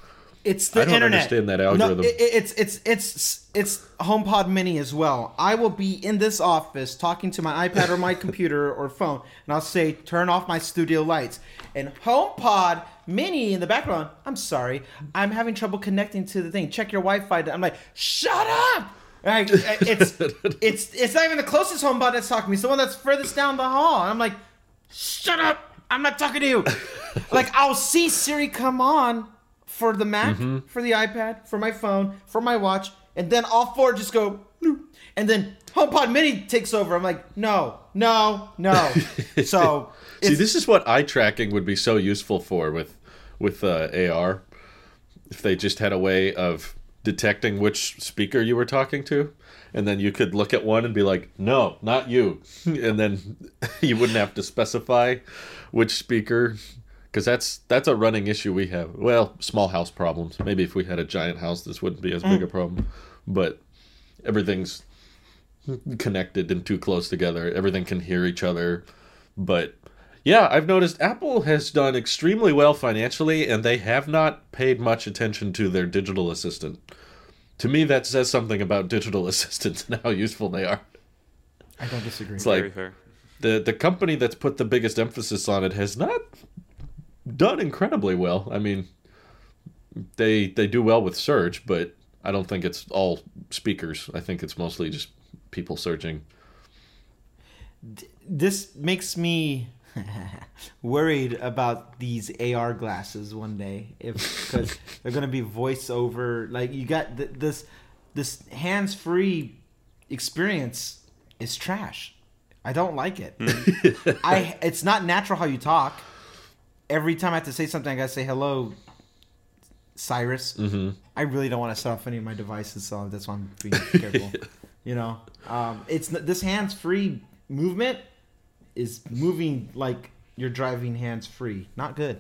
It's the I don't internet. understand that algorithm. No, it, it's it's it's it's HomePod Mini as well. I will be in this office talking to my iPad or my computer or phone, and I'll say, "Turn off my studio lights." And HomePod Mini in the background. I'm sorry, I'm having trouble connecting to the thing. Check your Wi-Fi. I'm like, shut up. Like, it's it's it's not even the closest HomePod that's talking to me. It's the one that's furthest down the hall. And I'm like, shut up. I'm not talking to you. Like, I'll see Siri come on for the Mac, mm-hmm. for the iPad, for my phone, for my watch, and then all four just go, and then HomePod Mini takes over. I'm like, no, no, no. So, see, this is what eye tracking would be so useful for with with uh, A R. If they just had a way of detecting which speaker you were talking to, and then you could look at one and be like, no, not you, and then you wouldn't have to specify which speaker. Because that's that's a running issue we have. Well, small house problems. Maybe if we had a giant house, this wouldn't be as big a problem. But everything's connected and too close together. Everything can hear each other. But yeah, I've noticed Apple has done extremely well financially, and they have not paid much attention to their digital assistant. To me, that says something about digital assistants and how useful they are. I don't disagree. It's Very like fair. the the company that's put the biggest emphasis on it has not done incredibly well. I mean, they they do well with search, but I don't think it's all speakers. I think it's mostly just people searching. This makes me worried about these A R glasses one day, if because they're gonna be voiceover. Like, you got th- this this hands-free experience is trash. I don't like it. I it's not natural how you talk. Every time I have to say something, I gotta say hello, Cyrus. Mm-hmm. I really don't want to set off any of my devices, so that's why I'm being careful. You know, um, it's this hands-free movement is moving like you're driving hands-free. Not good.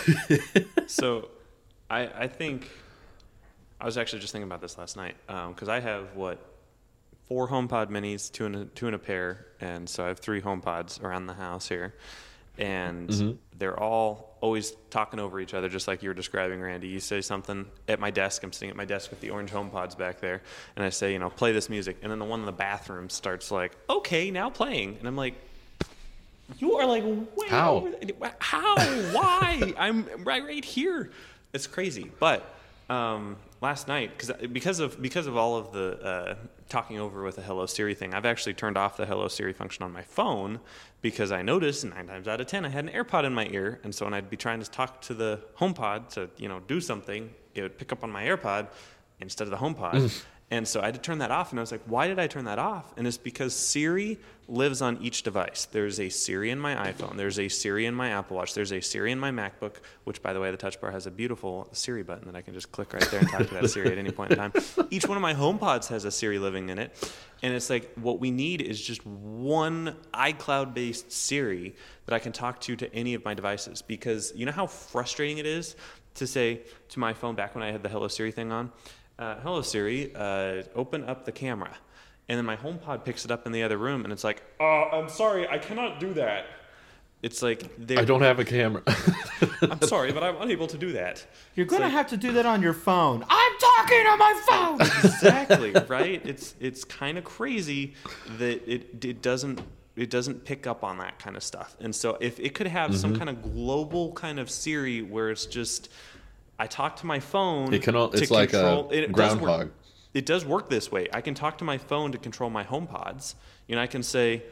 So, I I think I was actually just thinking about this last night because um, I have what four HomePod Minis, two in a, two in a pair, and so I have three HomePods around the house here. And mm-hmm. they're all always talking over each other, just like you were describing, Randy. You say something at my desk. I'm sitting at my desk with the orange HomePods back there, and I say, you know, play this music. And then the one in the bathroom starts like, okay, now playing. And I'm like, you are like, way how? Over there. How? Why? I'm right, right here. It's crazy. But um, last night, because because of because of all of the uh, talking over with the Hello Siri thing, I've actually turned off the Hello Siri function on my phone. Because I noticed nine times out of ten I had an AirPod in my ear, and so when I'd be trying to talk to the HomePod to, you know, do something, it would pick up on my AirPod instead of the HomePod. And so I had to turn that off, and I was like, why did I turn that off? And it's because Siri lives on each device. There's a Siri in my iPhone. There's a Siri in my Apple Watch. There's a Siri in my MacBook, which, by the way, the touch bar has a beautiful Siri button that I can just click right there and talk to that Siri at any point in time. Each one of my HomePods has a Siri living in it. And it's like, what we need is just one iCloud-based Siri that I can talk to to any of my devices. Because you know how frustrating it is to say to my phone back when I had the Hello Siri thing on, uh, hello Siri, uh, open up the camera. And then my HomePod picks it up in the other room, and it's like, oh, I'm sorry, I cannot do that. It's like, I don't have a camera. I'm sorry, but I'm unable to do that. You're going to like, have to do that on your phone. I'm talking on my phone! Exactly, right? It's it's kind of crazy that it it doesn't it doesn't pick up on that kind of stuff. And so if it could have mm-hmm. some kind of global kind of Siri where it's just, I talk to my phone. It can. It's to like control, a it groundhog. It does work this way. I can talk to my phone to control my HomePods. You know, I can say,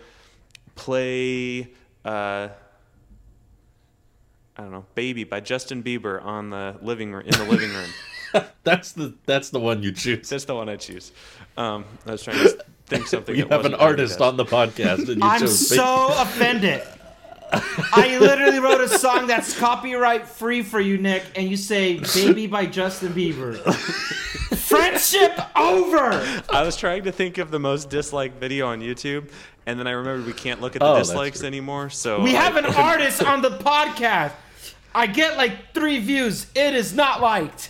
play, uh, I don't know, "Baby" by Justin Bieber on the living room in the living room. that's the that's the one you choose. That's the one I choose. Um, I was trying to think something. You have an artist on the podcast, and you I'm chose so Baby. offended. I literally wrote a song that's copyright free for you, Nick, and you say "Baby" by Justin Bieber. Friendship over. I was trying to think of the most disliked video on YouTube, and then I remembered we can't look at the oh, dislikes anymore. So we I, have an artist on the podcast. I get like three views. It is not liked.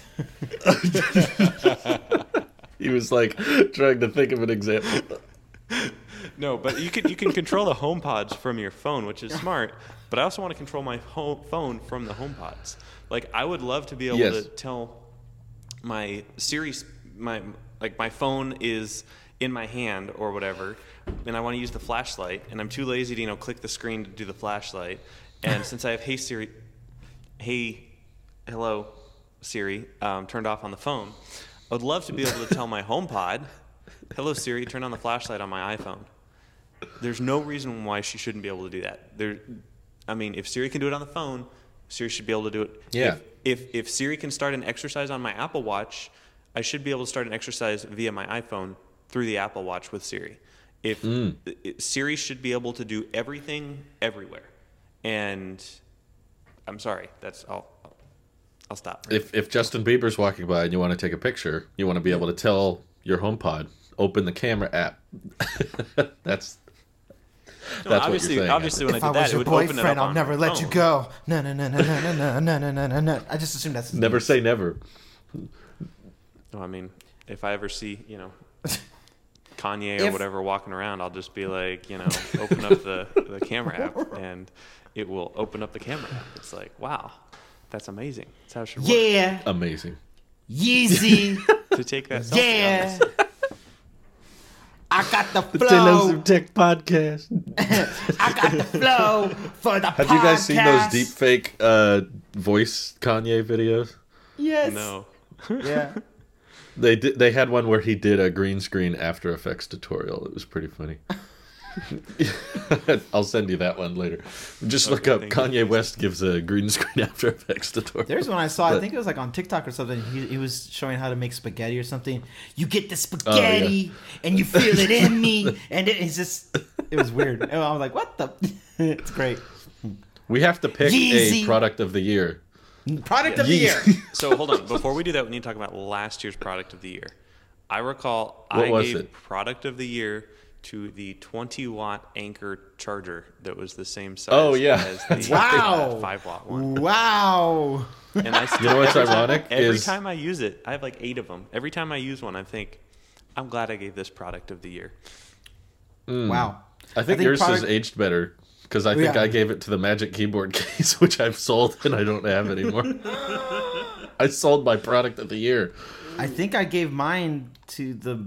He was like trying to think of an example. No, but you can you can control the HomePods from your phone, which is smart. But I also want to control my home phone from the HomePods. Like, I would love to be able yes. to tell my Siri, my like my phone is in my hand or whatever, and I want to use the flashlight, and I'm too lazy to you know click the screen to do the flashlight. And since I have Hey Siri, Hey, hello Siri, um, turned off on the phone, I would love to be able to tell my HomePod, hello Siri, turn on the flashlight on my iPhone. There's no reason why she shouldn't be able to do that. There, I mean, if Siri can do it on the phone, Siri should be able to do it. Yeah. If, if if Siri can start an exercise on my Apple Watch, I should be able to start an exercise via my iPhone through the Apple Watch with Siri. If Mm. it, Siri should be able to do everything everywhere, and I'm sorry, that's all. I'll, I'll stop. If if Justin Bieber's walking by and you want to take a picture, you want to be able to tell your HomePod, open the camera app. that's No, that's obviously, what you're saying. obviously, when If I I did that, was it your would open it up boyfriend, I'll on never my let you phone. go. No, no, no, no, no, no, no, no, no, no, no. I just assumed that's his Never name. say never. No, I mean, if I ever see, you know, Kanye or If- whatever walking around, I'll just be like, you know, open up the, the camera app, and it will open up the camera app. It's like, wow, that's amazing. That's how it should work. Yeah, Amazing. Yeezy. To take that selfie, Yeah. honestly. I got the The Taylors flow. of Tech podcast. I got the flow for the Have you guys seen those podcast. deep fake uh, voice Kanye videos? Yes. No. Yeah. They did. They had one where he did a green screen After Effects tutorial. It was pretty funny. I'll send you that one later. Just look Okay, up thank Kanye you. West gives a green screen After Effects tutorial. There's one I saw. I But- think it was like on TikTok or something. He, he was showing how to make spaghetti or something. You get the Oh, spaghetti and you feel it in me, and it, it's just it was weird. And I was like, what the? It's great. We have to pick Yeezy. a product of the year. Product of the year. Yeezy. So hold on. Before we do that, we need to talk about last year's product of the year. I recall What I was gave it? product of the year to the twenty watt Anchor charger that was the same size Oh, yeah. as the Wow. five watt one. Wow. And I still, You know what's every time- ironic Every is- time I use it, I have like eight of them. Every time I use one, I think, I'm glad I gave this product of the year. Wow. I think, yours product- has aged better because I think Yeah. I gave it to the Magic Keyboard case, which I've sold and I don't have anymore. I sold my product of the year. I think I gave mine to the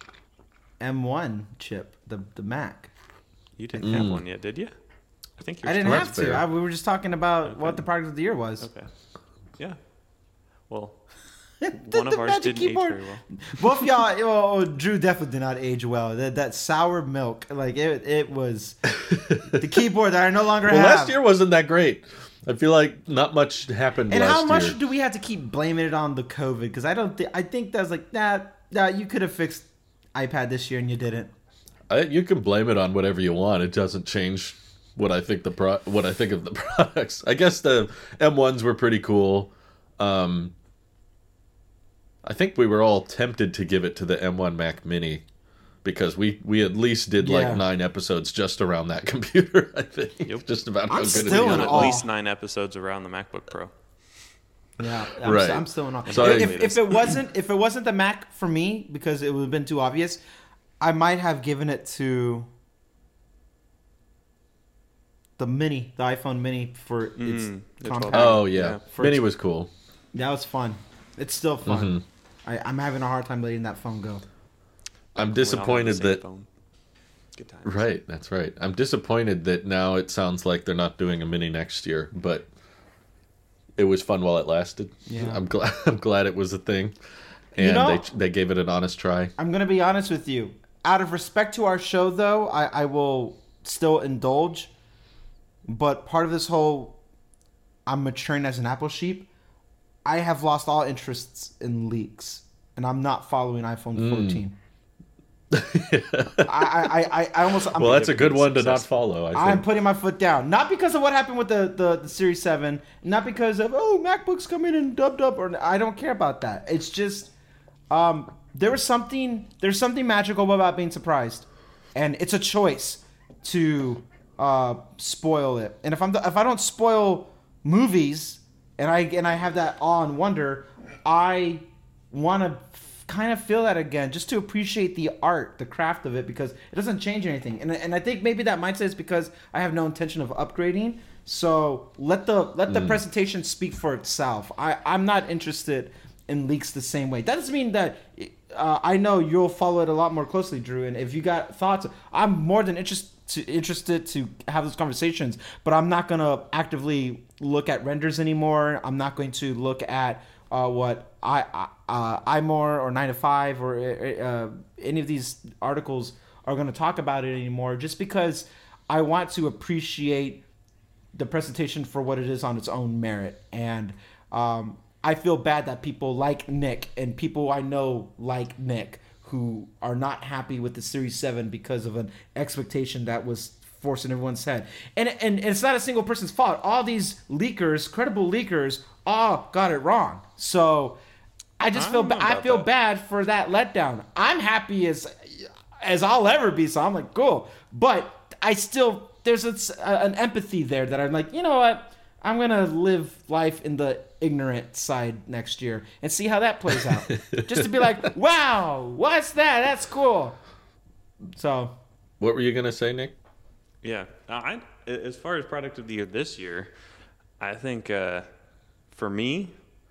M one chip, the the Mac. You didn't have one yet, did you? I think you're I didn't Well, have that's to. fair. I, we were just talking about what the product of the year was. Okay. Yeah. Well, The- one of the ours Magic didn't age Keyboard. very well. Both y'all, well, Drew definitely did not age well. That that sour milk, like it, it was the keyboard that I no longer Well, have. last year wasn't that great. I feel like not much happened and last how much year. do we have to keep blaming it on the COVID? Because I don't, think I think that's like nah, nah. You could have fixed iPad this year and you didn't. I, you can blame it on whatever you want. It doesn't change what I think the pro- what I think of the products. I guess the M ones were pretty cool. Um, I think we were all tempted to give it to the M one Mac Mini because we, we at least did Yeah. like nine episodes just around that computer. I think Yep. just about how I'm good still it in is. At awe. least nine episodes around the MacBook Pro. Yeah, I'm, Right. st- I'm still in awe. So if, I- if it wasn't if it wasn't the Mac for me because it would have been too obvious, I might have given it to the Mini, the iPhone Mini for its Mm, the twelve. compact. Oh yeah, Yeah. For Mini its- was cool. That was fun. It's still fun. Mm-hmm. I, I'm having a hard time letting that phone go. I'm We all have the disappointed same that phone. Good times. right. That's right. I'm disappointed that now it sounds like they're not doing a Mini next year, but it was fun while it lasted. Yeah. I'm glad. I'm glad it was a thing, and You know- they they gave it an honest try. I'm gonna be honest with you. Out of respect to our show, though, I, I will still indulge. But part of this whole, I'm maturing as an Apple sheep. I have lost all interests in leaks, and I'm not following iPhone Mm. fourteen. I, I, I, I almost. I'm, Well, that's a good one to not successful. follow. I think. I'm putting my foot down, not because of what happened with the, the, the Series seven, not because of oh MacBooks come in and dubbed up, or I don't care about that. It's just um, there was something there's something magical about being surprised, and it's a choice to uh, spoil it. And if I'm the, if I don't spoil movies, and I and I have that awe and wonder, I want to kind of feel that again, just to appreciate the art, the craft of it, because it doesn't change anything. And and I think maybe that mindset is because I have no intention of upgrading. So let the let the presentation speak for itself. I I'm not interested in leaks the same way. That doesn't mean that uh, I know you'll follow it a lot more closely, Drew. And if you got thoughts, I'm more than interested to, interested to have those conversations. But I'm not gonna actively look at renders anymore. I'm not going to look at uh, what I uh, iMore or nine to five or uh, any of these articles are going to talk about it anymore. Just because I want to appreciate the presentation for what it is on its own merit. And um, I feel bad that people like Nick and people I know like Nick who are not happy with the Series seven because of an expectation that was forced in everyone's head. And, and, and it's not a single person's fault. All these leakers, credible leakers, all got it wrong. So I just I feel don't know ba- I about feel that. bad for that letdown. I'm happy as as I'll ever be, so I'm like, cool. But I still, there's a, an empathy there that I'm like, you know what? I'm going to live life in the ignorant side next year and see how that plays out. Just to be like, wow, what's that? That's cool. So. What were you gonna say, Nick? Yeah, I, as far as product of the year this year, I think uh, for me,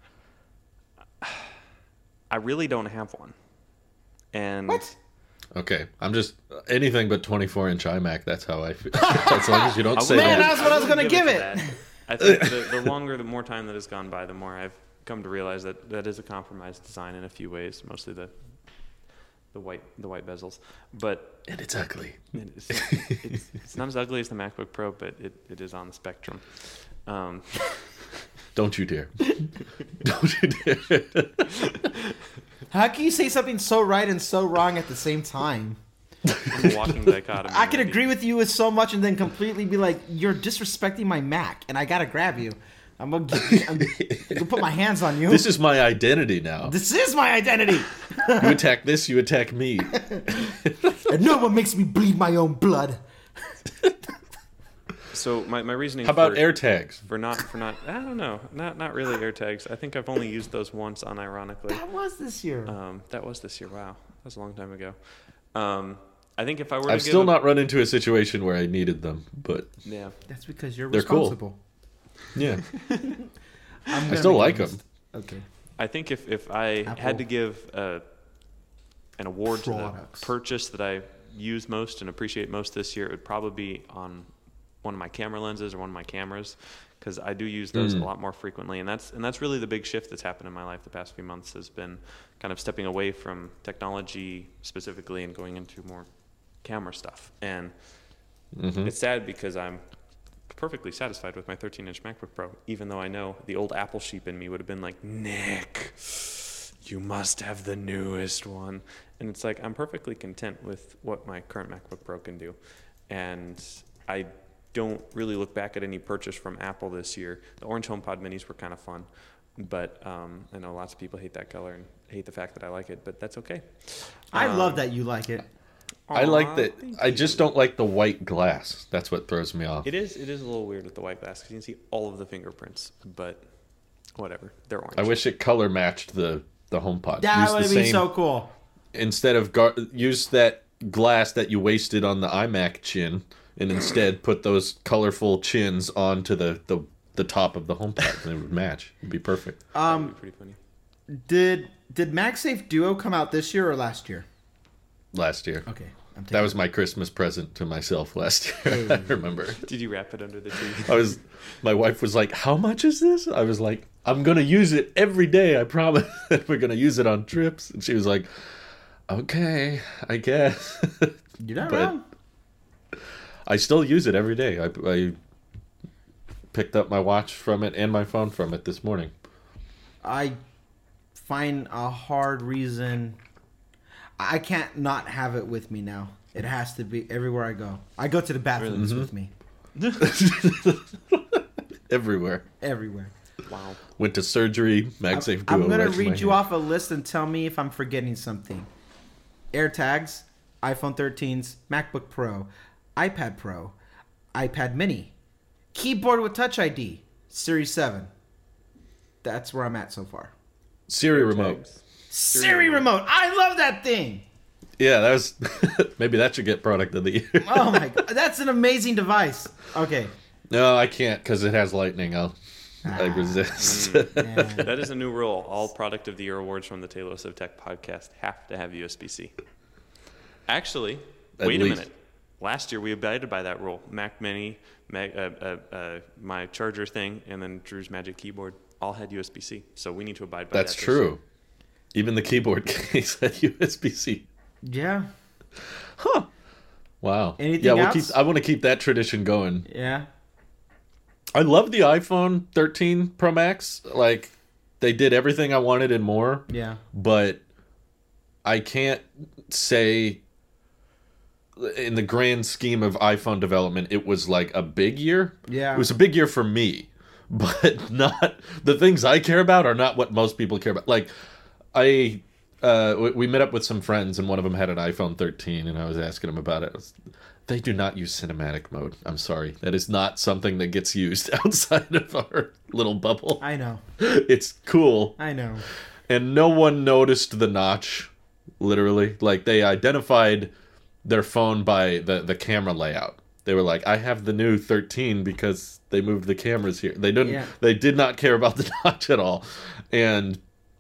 I really don't have one. And What? Okay, I'm just anything but twenty-four inch iMac. That's how I feel. As long as you don't I say will- Man, that. that's what I was gonna give it. that. I think the, the longer, the more time that has gone by, the more I've come to realize that that is a compromised design in a few ways, mostly the the white the white bezels. But And it's ugly. it's, it's, it's not as ugly as the MacBook Pro, but it, it is on the spectrum. Um, Don't you dare. Don't you dare. How can you say something so right and so wrong at the same time? I'm a walking dichotomy. I can Randy. agree with you with so much and then completely be like, you're disrespecting my Mac, and I gotta grab you. I'm gonna, I'm gonna put my hands on you. This is my identity now. This is my identity, You attack this, you attack me. and no one makes me bleed my own blood. So my, my reasoning How about for, AirTags? for not for not I don't know not not really AirTags. I think I've only used those once unironically. That was this year. Um, that was this year. Wow, that was a long time ago. Um, I think if I were I've to still give not run into a situation where I needed them, but a, yeah. That's because you're They're cool. responsible. yeah, I'm I gonna still make like a them. list. Okay. I think if, if I Apple had to give a, an award products. to the purchase that I use most and appreciate most this year, it would probably be on one of my camera lenses or one of my cameras, because I do use those Mm. a lot more frequently, and that's and that's really the big shift that's happened in my life the past few months has been kind of stepping away from technology specifically and going into more camera stuff. And Mhm. it's sad because I'm perfectly satisfied with my thirteen inch MacBook Pro, even though I know the old Apple sheep in me would have been like, Nick, you must have the newest one. And it's like, I'm perfectly content with what my current MacBook Pro can do. And I don't really look back at any purchase from Apple this year. The orange HomePod minis were kind of fun, but um, I know lots of people hate that color and hate the fact that I like it, but that's okay. I Um, love that you like it. I like aw, that. thank I just you. don't like the white glass. That's what throws me off. It is. It is a little weird with the white glass because you can see all of the fingerprints, but whatever. They're orange. I wish it color matched the the HomePod. That Use would the be same so cool. instead of gar- use that glass that you wasted on the iMac chin, and instead put those colorful chins onto the the, the top of the HomePod, and it would match. It'd be perfect. That'd Um, be pretty funny. did did MagSafe Duo come out this year or last year? Last year, Okay, I'm that was my Christmas present to myself last year. I remember. Did you wrap it under the tree? I was, my wife was like, "How much is this?" I was like, "I'm gonna use it every day. I promise that we're gonna use it on trips." And she was like, "Okay, I guess." You're not but- wrong. I still use it every day. I, I picked up my watch from it and my phone from it this morning. I find a hard reason. I can't not have it with me now. It has to be everywhere I go. I go to the bathroom. It's with me Everywhere. everywhere. Wow. Went to surgery. MagSafe Duo. I'm gonna right to my read you hand. off a list and tell me if I'm forgetting something. AirTags, iPhone thirteens, MacBook Pro, iPad Pro, iPad Mini, keyboard with Touch I D, Series seven. That's where I'm at so far. Siri remote. Siri remote. I love that thing. Yeah, that was. Maybe that should get product of the year. Oh my god, that's an amazing device. Okay, No, I can't because it has lightning. I'll. I resist. Man. That is a new rule. All Product of the Year awards from the Talos of Tech podcast have to have U S B C. Actually, At wait a least. minute. Last year we abided by that rule. Mac Mini, Mac, uh, uh, uh, my charger thing, and then Drew's Magic Keyboard all had U S B C. So we need to abide by That's that. this true. year. Even the keyboard case had U S B C. Yeah. Huh. Wow. Anything yeah, we'll else? keep I want to keep that tradition going. Yeah. I love the iPhone thirteen Pro Max. Like, they did everything I wanted and more. Yeah. But I can't say, in the grand scheme of iPhone development, it was like a big year. Yeah. It was a big year for me. But not, the things I care about are not what most people care about. Like, I, uh, we, we met up with some friends, and one of them had an iPhone thirteen, and I was asking them about it. I was, They do not use cinematic mode. I'm sorry. That is not something that gets used outside of our little bubble. I know. It's cool. I know. And no one noticed the notch, literally. Like, they identified their phone by the, the camera layout. They were like, I have the new thirteen because they moved the cameras here. They didn't. Yeah. They did not care about the notch at all. And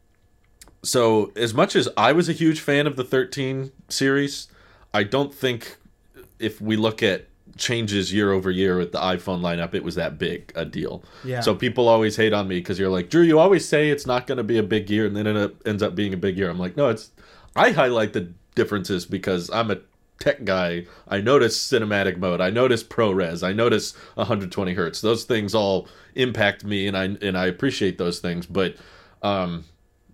so, as much as I was a huge fan of the thirteen series, I don't think, if we look at changes year over year with the iPhone lineup, it was that big a deal. Yeah. So people always hate on me because you're like, Drew, you always say it's not going to be a big year, and then it up- ends up being a big year. I'm like, no, it's. I highlight the differences because I'm a tech guy. I notice cinematic mode. I notice ProRes. I notice one hundred twenty hertz. Those things all impact me, and I and I appreciate those things. But um,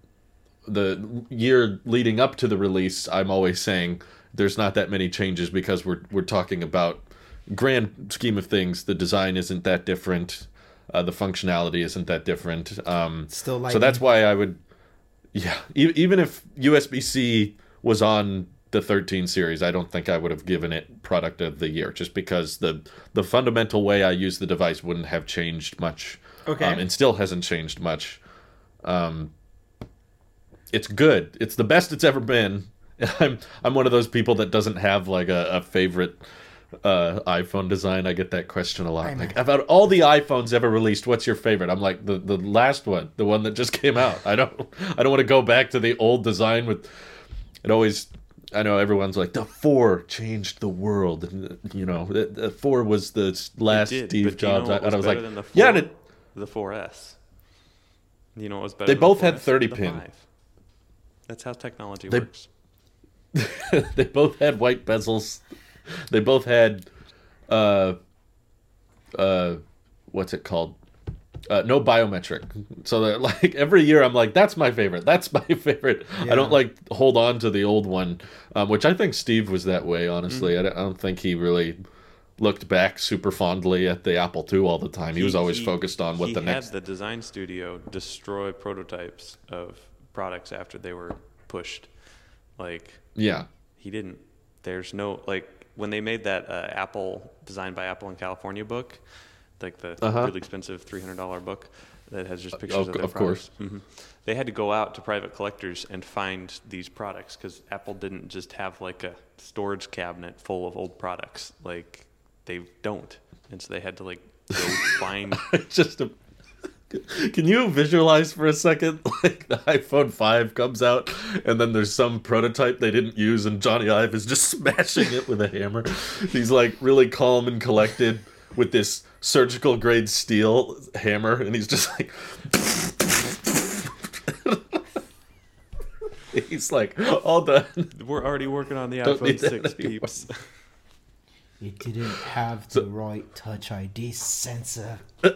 the year leading up to the release, I'm always saying there's not that many changes because we're we're talking about grand scheme of things. The design isn't that different. Uh, the functionality isn't that different. Um, Still like so that's why I would, yeah. E- even if U S B C was on the thirteen series, I don't think I would have given it product of the year, just because the the fundamental way I use the device wouldn't have changed much. Okay. Um, and still hasn't changed much. Um, it's good. It's the best it's ever been. I'm I'm one of those people that doesn't have like a, a favorite uh, iPhone design. I get that question a lot. I know. Like, about all the iPhones ever released, what's your favorite? I'm like, the, the last one, the one that just came out. I don't I don't want to go back to the old design with it always. I know everyone's like, the four changed the world. And, you know, the, the four was the last It did, Steve but do you know Jobs. what and I was better like, than the yeah, four? and it, The four S. You know what was better They than both the had four S? thirty The pin. five. That's how technology They- works. they both had white bezels. They both had, uh, uh, what's it called? Uh, no biometric. So that, like, every year I'm like, that's my favorite. That's my favorite. Yeah. I don't like hold on to the old one, um, which I think Steve was that way. Honestly, Mm-hmm. I, don't, I don't think he really looked back super fondly at the Apple two all the time. He, was always focused on what he the had next. the design studio destroy prototypes of products after they were pushed. Like, Yeah. he didn't. There's no, like, when they made that uh, Apple, designed by Apple in California book, like the Uh-huh. really expensive three hundred dollars book that has just pictures Of- of, their of course. products. Mhm. They had to go out to private collectors and find these products because Apple didn't just have like a storage cabinet full of old products. Like, they don't. And so they had to like go find. Just a, can you visualize for a second, like, the iPhone five comes out and then there's some prototype they didn't use and Johnny Ive is just smashing it with a hammer. He's like really calm and collected with this surgical grade steel hammer, and he's just like he's like all done. We're already working on the Don't need iPhone that six, anymore. peeps. It didn't have the right Touch I D sensor.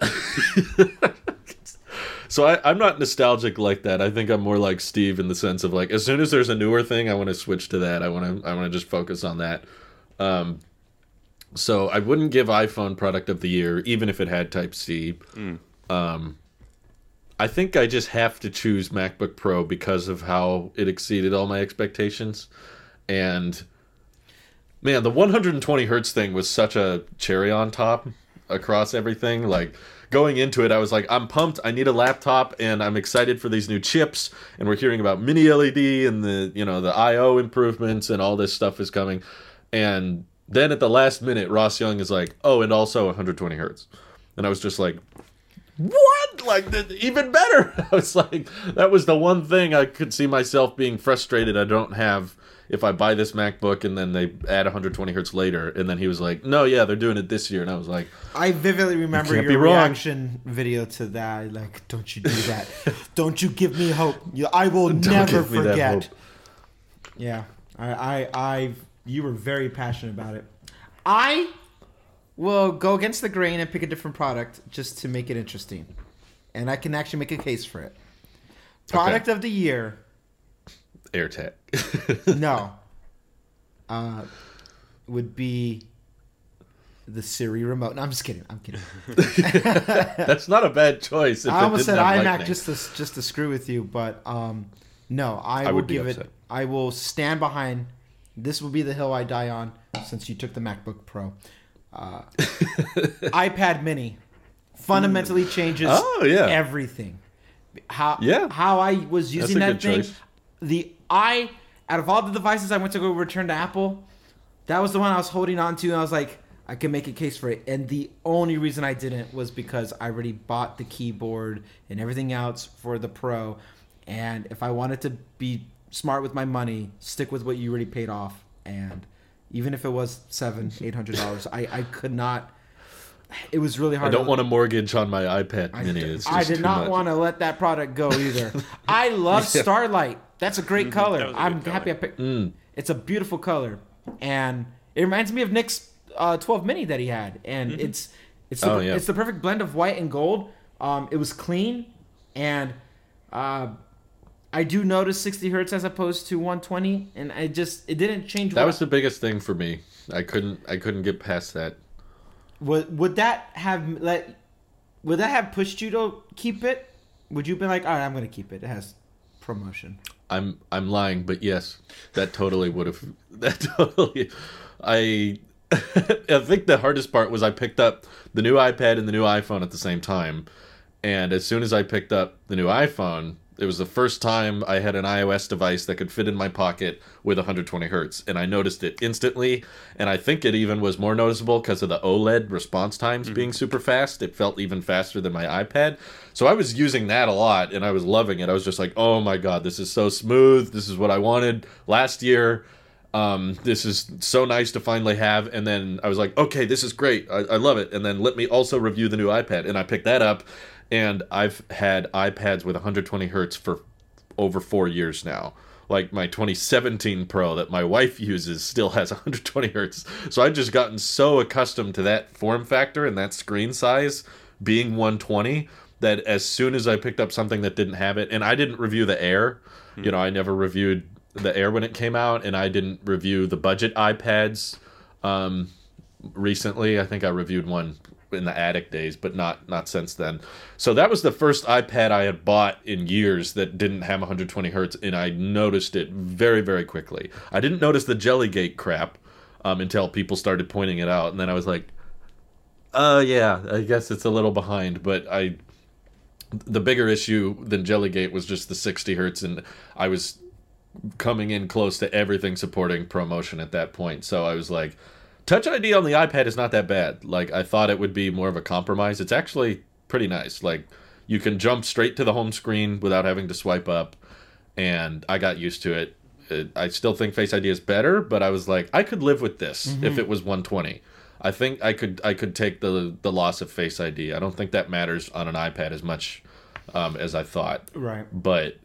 So I, I'm not nostalgic like that. I think I'm more like Steve in the sense of, like, as soon as there's a newer thing, I want to switch to that. I want to I want to just focus on that. Um, so I wouldn't give iPhone product of the year, even if it had Type C. Mm. Um, I think I just have to choose MacBook Pro because of how it exceeded all my expectations. And man, the one hundred twenty hertz thing was such a cherry on top across everything. Like, going into it, I was like, I'm pumped. I need a laptop, and I'm excited for these new chips. And we're hearing about mini L E D and the, you know, the I O improvements and all this stuff is coming. And then at the last minute, Ross Young is like, oh, and also one hundred twenty hertz. And I was just like, what? Like, th- even better. I was like, that was the one thing I could see myself being frustrated I don't have if I buy this MacBook and then they add one hundred twenty hertz later. And then he was like, no, yeah, they're doing it this year. And I was like, I vividly remember can't your be wrong. reaction video to that. Like, don't you do that. Don't you give me hope. You, I will Don't never give me that forget. hope. Yeah. I, I, I, you were very passionate about it. I will go against the grain and pick a different product just to make it interesting. And I can actually make a case for it. Product of the year. AirTag. No. Uh, would be the Siri remote. No, I'm just kidding. I'm kidding. That's not a bad choice. If I it almost said didn't have iMac lightning. just to just to screw with you, but um, no, I, I will would be give upset. it. I will stand behind. This will be the hill I die on, since you took the MacBook Pro. Uh, iPad Mini fundamentally changes Oh, yeah. everything. How Yeah. how I was using That's a that good thing. choice. The I out of all the devices I went to go return to Apple, that was the one I was holding on to, and I was like, I can make a case for it. And the only reason I didn't was because I already bought the keyboard and everything else for the Pro. And if I wanted to be smart with my money, stick with what you already paid off. And even if it was seven, eight hundred dollars, I, I could not. It was really I hard. don't to, want a mortgage on my iPad I, Mini. It's I just did too not much. want to let that product go either. I love Yeah. Starlight. That's a great color. That was a I'm good happy I color. picked. Mm. It's a beautiful color, and it reminds me of Nick's uh, twelve mini that he had, and it's it's the, Oh, yeah. it's the perfect blend of white and gold. Um, it was clean, and uh, I do notice sixty hertz as opposed to one twenty, and I just it didn't change. That what- was the biggest thing for me. I couldn't. I couldn't get past that. Would would that have let? Would that have pushed you to keep it? Would you be like, all right, I'm gonna keep it. It has promotion. I'm I'm lying, but yes, that totally would have. That totally. I I think the hardest part was I picked up the new iPad and the new iPhone at the same time, and as soon as I picked up the new iPhone, it was the first time I had an iOS device that could fit in my pocket with one hundred twenty hertz, and I noticed it instantly. And I think it even was more noticeable because of the OLED response times being super fast. It felt even faster than my iPad. So I was using that a lot, and I was loving it. I was just like, oh my god, this is so smooth. This is what I wanted last year. Um, this is so nice to finally have. And then I was like, okay, this is great. I, I love it. And then let me also review the new iPad. And I picked that up. And I've had iPads with one hundred twenty hertz for over four years now. Like my twenty seventeen Pro that my wife uses still has one hundred twenty hertz. So I've just gotten so accustomed to that form factor and that screen size being one twenty that as soon as I picked up something that didn't have it, and I didn't review the Air. You know, I never reviewed the Air when it came out, and I didn't review the budget iPads um, recently. I think I reviewed one in the attic days, but not not since then. So that was the first iPad I had bought in years that didn't have one hundred twenty hertz, and I noticed it very, very quickly. I didn't notice the Jellygate crap um, until people started pointing it out, and then I was like, uh, yeah, I guess it's a little behind, but I... The bigger issue than Jellygate was just the sixty hertz, and I was coming in close to everything supporting ProMotion at that point. So I was like, Touch I D on the iPad is not that bad. Like, I thought it would be more of a compromise. It's actually pretty nice. Like, you can jump straight to the home screen without having to swipe up, and I got used to it. it I still think Face I D is better, but I was like, I could live with this Mm-hmm. if it was one twenty. I think I could I could take the the loss of Face I D. I don't think that matters on an iPad as much um, as I thought. Right. But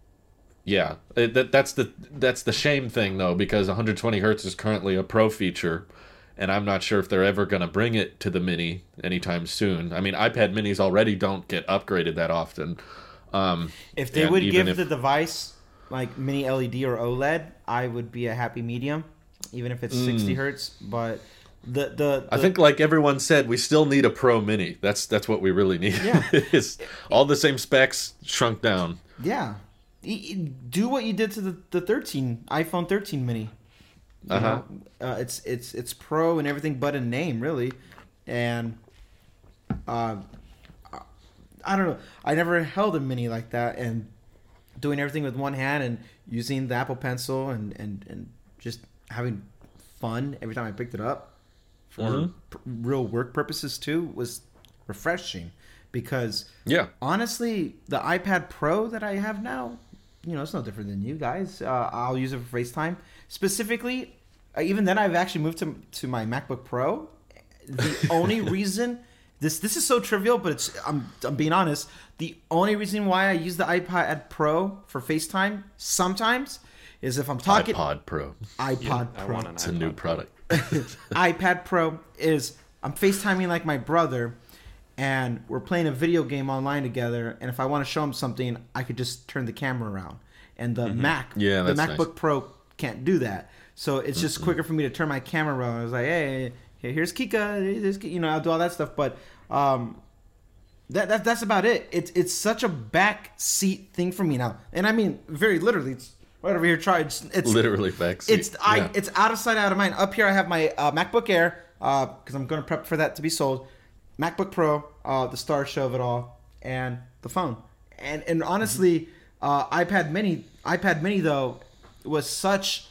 yeah, it, that that's the that's the shame thing though, because one hundred twenty hertz is currently a Pro feature, and I'm not sure if they're ever going to bring it to the Mini anytime soon. I mean, iPad Minis already don't get upgraded that often. Um, If they and would even give if- the device like mini L E D or OLED, I would be a happy medium, even if it's sixty hertz. But the, the the I think, like everyone said, we still need a Pro Mini. That's that's what we really need. Yeah. It's all the same specs shrunk down. yeah, E- e- do what you did to the, the thirteen iPhone thirteen mini. You Uh-huh. know, uh, it's it's it's Pro and everything but a name, really, and uh, I don't know. I never held a mini like that, and doing everything with one hand and using the Apple Pencil and and and just having fun every time I picked it up for Mhm. p- real work purposes too was refreshing, because Yeah. honestly, the iPad Pro that I have now, you know, it's no different than you guys. Uh, I'll use it for FaceTime. Specifically, uh, even then, I've actually moved to to my MacBook Pro. The only reason this this is so trivial, but it's I'm I'm being honest. The only reason why I use the iPad Pro for FaceTime sometimes is if I'm talking iPod Pro. iPod I Pro. want an It's a iPod new Pro. product. iPad Pro is I'm FaceTiming like my brother, and we're playing a video game online together. And if I want to show him something, I could just turn the camera around. And the Mac, Yeah, the that's MacBook nice. Pro can't do that. So it's just Mm-hmm. quicker for me to turn my camera around. I was like, hey, hey, here's Kika. Here's, Ki-" you know, I'll do all that stuff. But um, that, that that's about it. It's it's such a back seat thing for me now, and I mean very literally. It's right over here. Try it's, it's Literally backseat. it's I Yeah. it's out of sight, out of mind. Up here, I have my uh, MacBook Air because I'm going to prep for that to be sold. MacBook Pro, uh, the star show of it all, and the phone. And and honestly, uh, iPad Mini, iPad Mini though, was such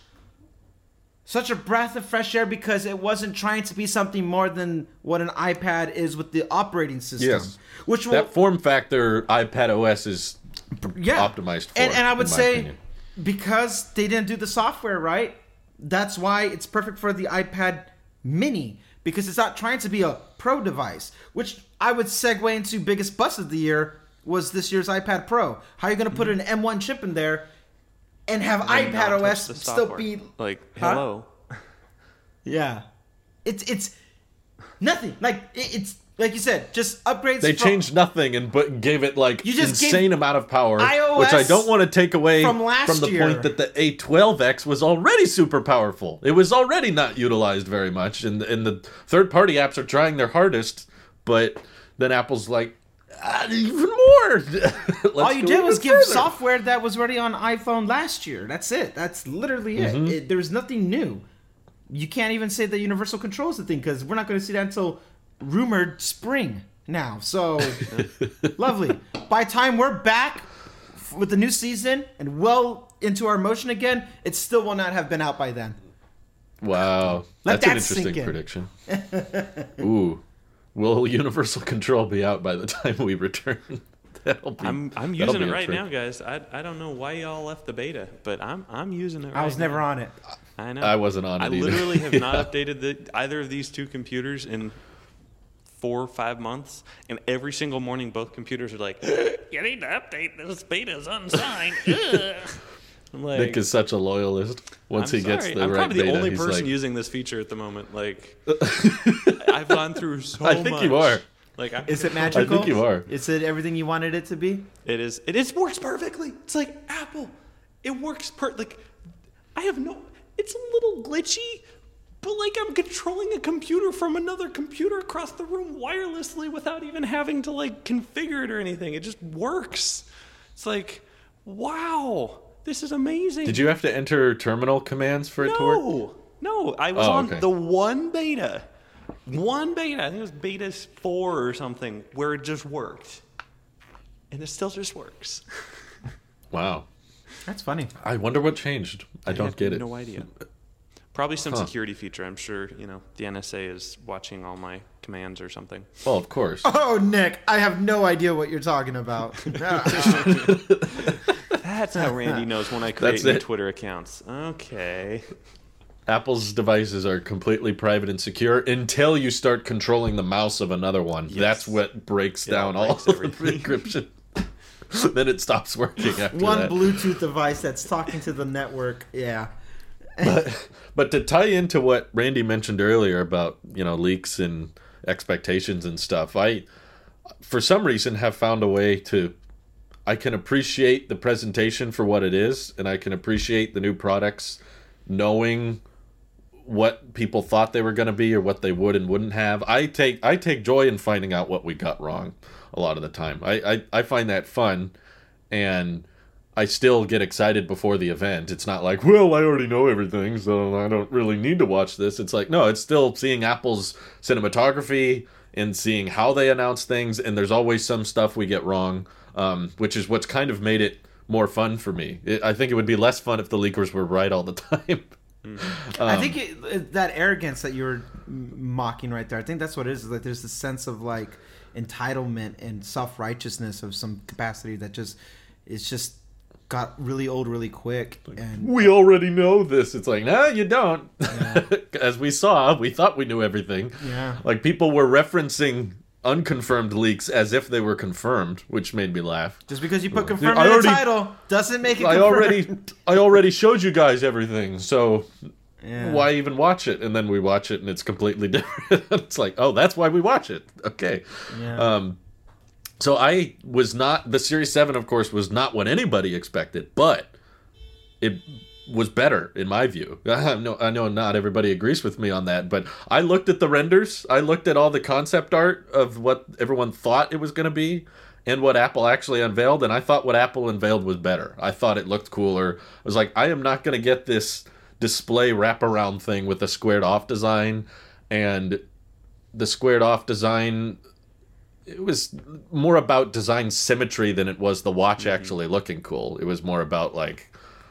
such a breath of fresh air because it wasn't trying to be something more than what an iPad is with the operating system. Yes. Which will That form factor iPad O S is yeah. optimized for, And, and I in would my say opinion. because they didn't do the software right, that's why it's perfect for the iPad Mini because it's not trying to be a pro device, which I would segue into biggest bust of the year was this year's iPad Pro. How are you going to put an M one chip in there and have And not iPad O touch S the still software. be like Huh? hello. yeah. It's it's nothing. Like it, it's like you said, just upgrades. They from- changed nothing and but gave it like You just gave insane amount of power, iOS which I don't want to take away from last the year. point that the A twelve X was already super powerful. It was already not utilized very much, and and the third party apps are trying their hardest, but then Apple's like ah, even more. Let's All you go did was even give further. software that was already on iPhone last year. That's it. That's literally it. Mm-hmm. it. There's nothing new. You can't even say that Universal Control is the thing because we're not going to see that until rumored spring now. So lovely. By the time we're back f- with the new season and well into our motion again, it still will not have been out by then. Wow, Let that's an that sink interesting in. prediction. Ooh, will Universal Control be out by the time we return? That'll be. I'm I'm that'll using be it a right trick. now, guys. I I don't know why y'all left the beta, but I'm I'm using it. Right I was never now. on it. I know. I wasn't on it I either. literally have Yeah. not updated the, either of these two computers in four or five months, and every single morning both computers are like, "You need to update this beta's unsigned." Ugh." I'm like, Nick is such a loyalist. Once I'm he gets sorry. the I'm right probably the beta, only he's person like, using this feature at the moment. Like, I've gone through so I think much. you are. Like, I'm, Is it magical? think you are. Is it everything you wanted it to be? It is. It is works perfectly. It's like Apple. It works per like. I have no. It's a little glitchy, but like I'm controlling a computer from another computer across the room wirelessly without even having to like configure it or anything. It just works. It's like, wow, this is amazing. Did you have to enter terminal commands for it to work? No, no. I was Oh, on okay. the one beta, one beta. I think it was beta four or something, where it just worked, and it still just works. Wow. That's funny. I wonder what changed. I don't have get it. No idea. Probably some Huh. security feature. I'm sure you know the N S A is watching all my commands or something. Well, of course. Oh, Nick, I have no idea what you're talking about. That's how Randy knows when I create That's new it. Twitter accounts. Okay. Apple's devices are completely private and secure until you start controlling the mouse of another one. That's what breaks It all down all breaks of everything. the encryption. Then it stops working after One that. Bluetooth device that's talking to the network. Yeah. but, but to tie into what Randy mentioned earlier about, you know, leaks and expectations and stuff, I, for some reason, have found a way to, I can appreciate the presentation for what it is, and I can appreciate the new products, knowing what people thought they were going to be or what they would and wouldn't have. I take I take joy in finding out what we got wrong a lot of the time. I, I, I find that fun, and I still get excited before the event. It's not like, well, I already know everything, so I don't really need to watch this. It's like, no, it's still seeing Apple's cinematography and seeing how they announce things, and there's always some stuff we get wrong, um, which is what's kind of made it more fun for me. It, I think it would be less fun if the leakers were right all the time. I think it, it- that arrogance that you were m- mocking right there, I think that's what it is. Like, there's this sense of like, entitlement and self-righteousness of some capacity that just it's just got really old really quick. And we already know this. It's like, no, you don't. Yeah. As we saw, we thought we knew everything. Yeah. Like, people were referencing unconfirmed leaks as if they were confirmed, which made me laugh. just because you put confirmed I in already- the title doesn't make it I confirmed. already, I already showed you guys everything, so Yeah. why even watch it? And then we watch it, and it's completely different. It's like, oh, that's why we watch it. Okay. Yeah. Um, so I was not, the Series seven, of course, was not what anybody expected, but it was better, in my view. I know, I know not everybody agrees with me on that, but I looked at the renders, I looked at all the concept art of what everyone thought it was going to be, and what Apple actually unveiled, and I thought what Apple unveiled was better. I thought it looked cooler. I was like, I am not going to get this display wraparound thing with the squared off design, and the squared off design, it was more about design symmetry than it was the watch actually looking cool. It was more about like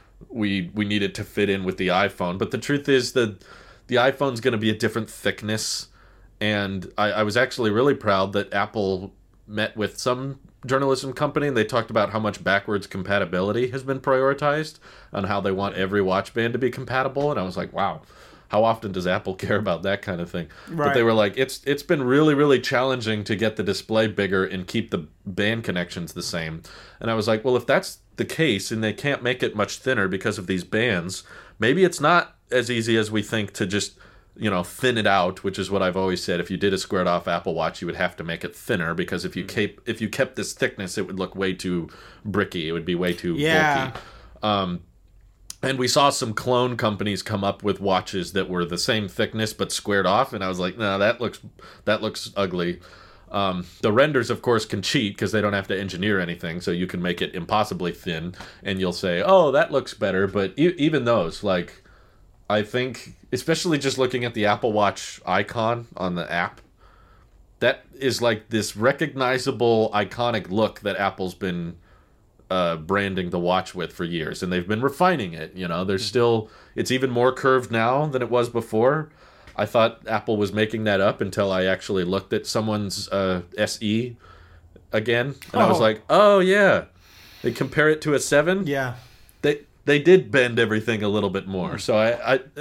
we we need it to fit in with the iPhone. But the truth is that the iPhone's going to be a different thickness, and I, I was actually really proud that Apple met with some journalism company and they talked about how much backwards compatibility has been prioritized on how they want every watch band to be compatible. And I was like, wow, how often does Apple care about that kind of thing? Right. But they were like, it's it's been really, really challenging to get the display bigger and keep the band connections the same. And I was like, well, if that's the case and they can't make it much thinner because of these bands, maybe it's not as easy as we think to just, you know, thin it out, which is what I've always said. If you did a squared off Apple Watch, you would have to make it thinner, because if you kept if you kept this thickness, it would look way too bricky. It would be way too Yeah. bulky. Um, and we saw some clone companies come up with watches that were the same thickness but squared off, and I was like, no, that looks that looks ugly. Um, the renders, of course, can cheat because they don't have to engineer anything, so you can make it impossibly thin, and you'll say, oh, that looks better. But e- even those, like, I think, especially just looking at the Apple Watch icon on the app, that is like this recognizable, iconic look that Apple's been uh, branding the watch with for years, and they've been refining it. You know, there's still, it's even more curved now than it was before. I thought Apple was making that up until I actually looked at someone's uh, S E again, and I was Oh. like, oh yeah, they compare it to a seven. Yeah. They they did bend everything a little bit more. So I I,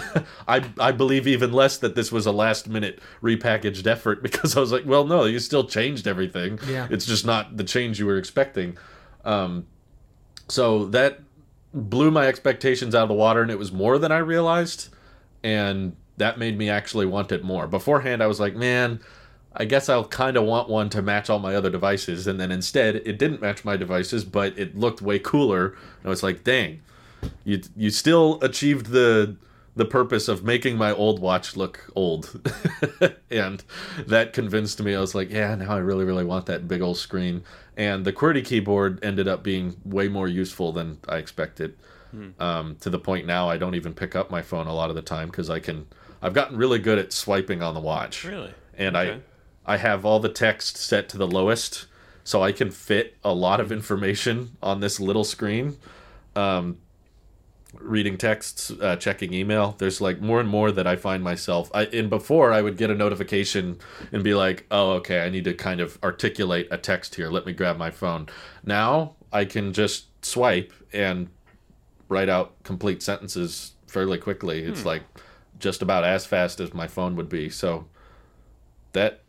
I I believe even less that this was a last minute repackaged effort, because I was like, well, no, you still changed everything. Yeah. It's just not the change you were expecting. Um, so that blew my expectations out of the water, and it was more than I realized, and that made me actually want it more. Beforehand, I was like, man, I guess I'll kind of want one to match all my other devices. And then instead, it didn't match my devices, but it looked way cooler. And I was like, dang, you you still achieved the the purpose of making my old watch look old. And that convinced me. I was like, yeah, now I really, really want that big old screen. And the QWERTY keyboard ended up being way more useful than I expected. Hmm. Um, to the point now I don't even pick up my phone a lot of the time, because I can... I've gotten really good at swiping on the watch. Really? And Okay. I I have all the text set to the lowest, so I can fit a lot of information on this little screen. Um, reading texts, uh, checking email. There's like more and more that I find myself... I, and before, I would get a notification and be like, oh, okay, I need to kind of articulate a text here. Let me grab my phone. Now, I can just swipe and write out complete sentences fairly quickly. It's Hmm. like... just about as fast as my phone would be. So that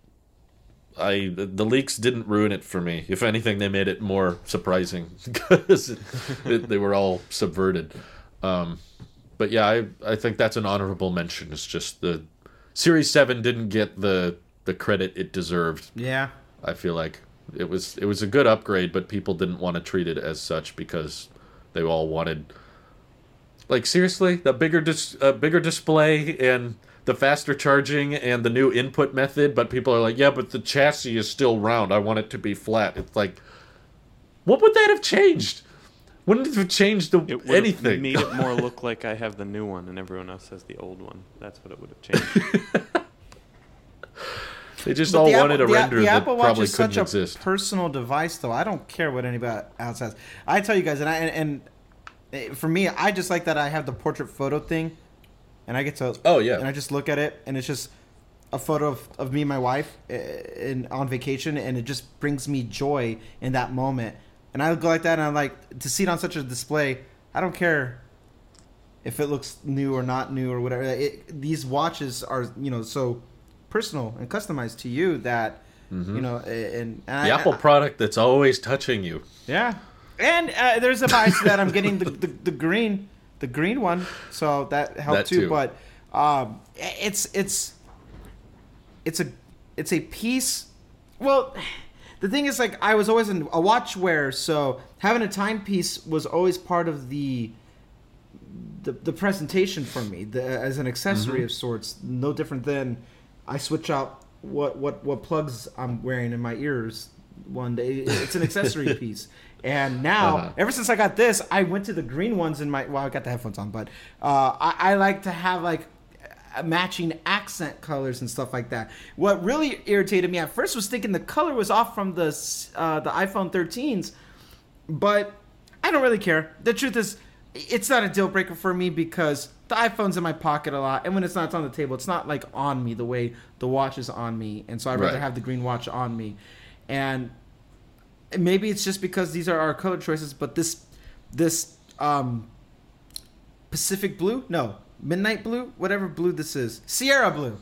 I the leaks didn't ruin it for me. If anything, they made it more surprising, because it, it, they were all subverted. Um, but yeah, I I think that's an honorable mention. It's just the Series seven didn't get the the credit it deserved. Yeah. I feel like it was it was a good upgrade, but people didn't want to treat it as such because they all wanted. Like, seriously, the bigger dis- uh, bigger display and the faster charging and the new input method, but people are like, yeah, but the chassis is still round. I want it to be flat. It's like, what would that have changed? Wouldn't it have changed the, It would anything? have made it more look like I have the new one and everyone else has the old one. That's what it would have changed. They just But all the wanted Apple- a the- render the that Apple Watch probably is couldn't such exist. a personal device, though. I don't care what anybody else has. I tell you guys, and I and, and eh, for me, I just like that I have the portrait photo thing, and I get to Oh, yeah. and I just look at it, and it's just a photo of, of me and my wife in on vacation, and it just brings me joy in that moment. And I go like that, and I'm like, to see it on such a display, I don't care if it looks new or not new or whatever. It, these watches are, you know, so personal and customized to you that, mm-hmm. you know, and, and the I, Apple I, product that's always touching you. Yeah, and uh, there's a bias to that. I'm getting the, the, the green, the green one, so that helped That too. too. But um, it's it's it's a it's a piece. Well, the thing is, like, I was always in a watch wearer, so having a timepiece was always part of the the, the presentation for me, the, as an accessory mm-hmm. of sorts. No different than I switch out what what what plugs I'm wearing in my ears one day. It's an accessory piece. And now, uh-huh. ever since I got this, I went to the green ones in my. Well, I got the headphones on, but uh, I, I like to have like matching accent colors and stuff like that. What really irritated me at first was thinking the color was off from the uh, the iPhone thirteens, but I don't really care. The truth is, it's not a deal breaker for me because the iPhone's in my pocket a lot, and when it's not it's on the table, it's not like on me the way the watch is on me, and so I'd rather right. have the green watch on me. And maybe it's just because these are our color choices, but this this um, Pacific blue, no, midnight blue, whatever blue this is, Sierra blue.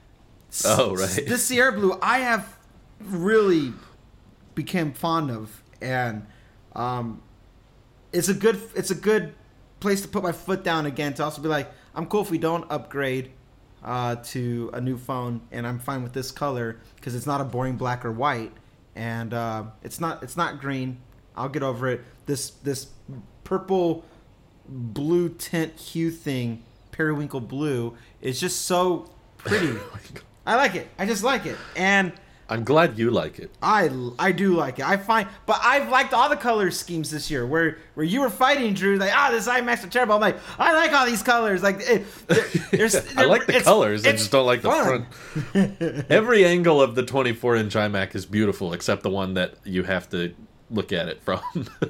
Oh, right. This Sierra blue, I have really became fond of, and um, it's a good it's a good place to put my foot down again. To also be like, I'm cool if we don't upgrade uh, to a new phone, and I'm fine with this color because it's not a boring black or white. And uh, it's not it's not green. I'll get over it. This this purple blue tint hue thing, periwinkle blue, is just so pretty. I like it. I just like it. And I'm glad you like it. I, I do like it. I find, but I've liked all the color schemes this year. Where where you were fighting, Drew, like, ah, oh, this IMAX are terrible. I'm like, I like all these colors. Like, it, there's, I like the it's, colors. I it's just don't like the fun. front. Every angle of the twenty-four inch iMac is beautiful, except the one that you have to look at it from.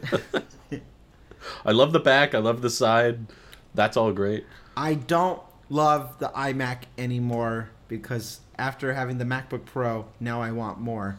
I love the back. I love the side. That's all great. I don't love the iMac anymore because after having the MacBook Pro, now I want more.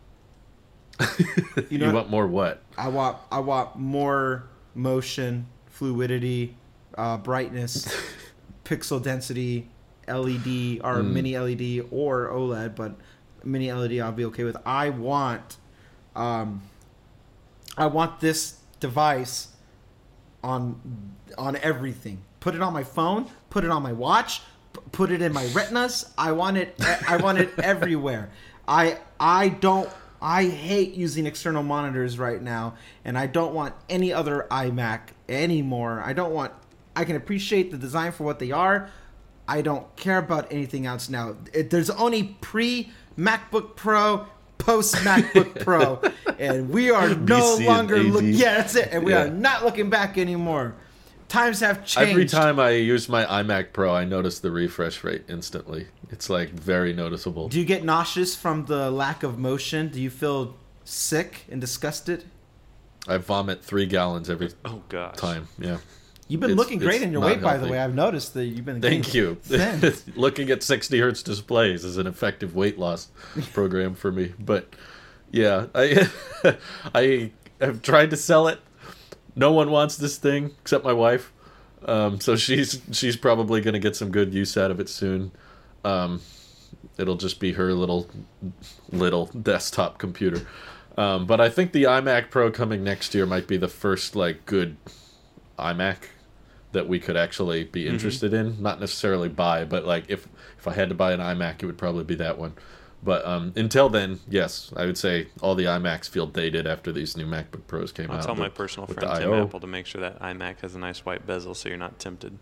You, know you want more what? I want I want more motion, fluidity, uh, brightness, pixel density, L E D or mm. mini L E D or OLED, but mini L E D I'll be okay with. I want, um, I want this device on on everything. Put it on my phone. Put it on my watch. Put it in my retinas. I want it. I want it everywhere. I I don't. I hate using external monitors right now, and I don't want any other iMac anymore. I don't want. I can appreciate the design for what they are. I don't care about anything else now. It, there's only pre MacBook Pro, post MacBook Pro, and we are no longer looking. Yeah, that's it. And we yeah. are not looking back anymore. Times have changed. Every time I use my iMac Pro, I notice the refresh rate instantly. It's like very noticeable. Do you get nauseous from the lack of motion? Do you feel sick and disgusted? I vomit three gallons every oh, gosh. time. Yeah. You've been it's, looking great in your weight, healthy. by the way. I've noticed that you've been. Thank you. Thin. Looking at sixty hertz displays is an effective weight loss program for me. But yeah, I I have tried to sell it. No one wants this thing except my wife, um, so she's she's probably going to get some good use out of it soon. Um, it'll just be her little little desktop computer. Um, but I think the iMac Pro coming next year might be the first like good iMac that we could actually be interested mm-hmm. in. Not necessarily buy, but like if if I had to buy an iMac, it would probably be that one. But um, until then, yes, I would say all the iMacs feel dated after these new MacBook Pros came I'll out. I'll tell the, my personal friend Tim Apple to make sure that iMac has a nice white bezel so you're not tempted.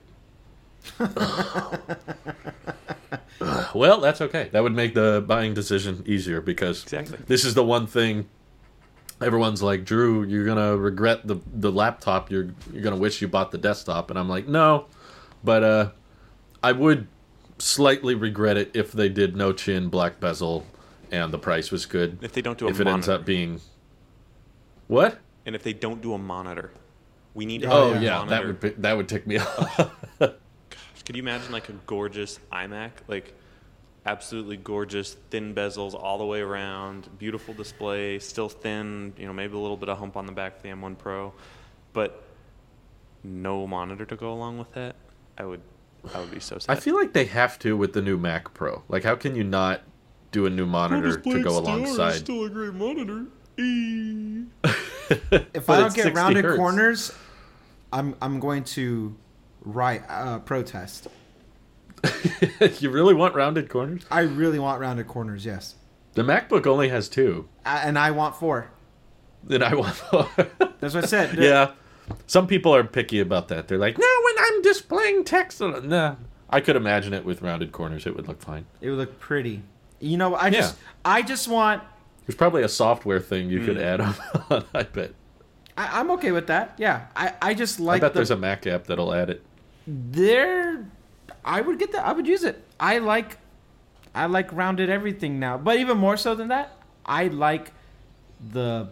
Well, that's okay. That would make the buying decision easier because exactly. This is the one thing everyone's like, Drew, you're going to regret the the laptop. You're, you're going to wish you bought the desktop. And I'm like, no, but uh, I would slightly regret it if they did no chin, black bezel, and the price was good. If they don't do a if monitor. If it ends up being... What? And if they don't do a monitor. We need to have oh, a yeah, monitor. that would, be, that would tick me off. Gosh, could you imagine like a gorgeous iMac? Like absolutely gorgeous, thin bezels all the way around, beautiful display, still thin, you know, maybe a little bit of hump on the back of the M one Pro, but no monitor to go along with that. I would, I would be so sad. I feel like they have to with the new Mac Pro. Like, how can you not do a new monitor to go alongside? Still a great monitor. If I don't get rounded hertz. corners, I'm I'm going to write uh, protest. You really want rounded corners? I really want rounded corners. Yes. The MacBook only has two, uh, and I want four. And I want four. That's what I said. Yeah. Some people are picky about that. They're like, no, when I'm displaying text, nah. I could imagine it with rounded corners. It would look fine. It would look pretty. You know, I just, yeah. I just want. There's probably a software thing you mm. could add on, on I bet. I, I'm okay with that. Yeah, I, I just like. I bet the, there's a Mac app that'll add it. There, I would get that. I would use it. I like, I like rounded everything now. But even more so than that, I like the.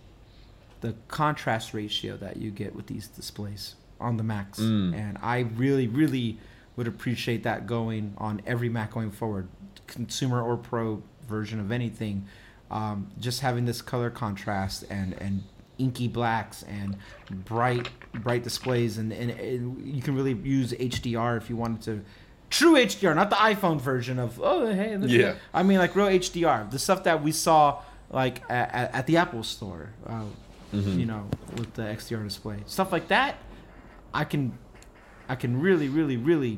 the contrast ratio that you get with these displays on the Macs. Mm. And I really, really would appreciate that going on every Mac going forward, consumer or pro version of anything. Um, just having this color contrast and, and inky blacks and bright bright displays. And, and, and you can really use H D R if you wanted to. True H D R, not the iPhone version of, oh, hey, look yeah. at I mean, like real H D R. The stuff that we saw like at, at the Apple store. Uh, Mm-hmm. You know, with the X D R display, stuff like that, I can, I can really, really, really,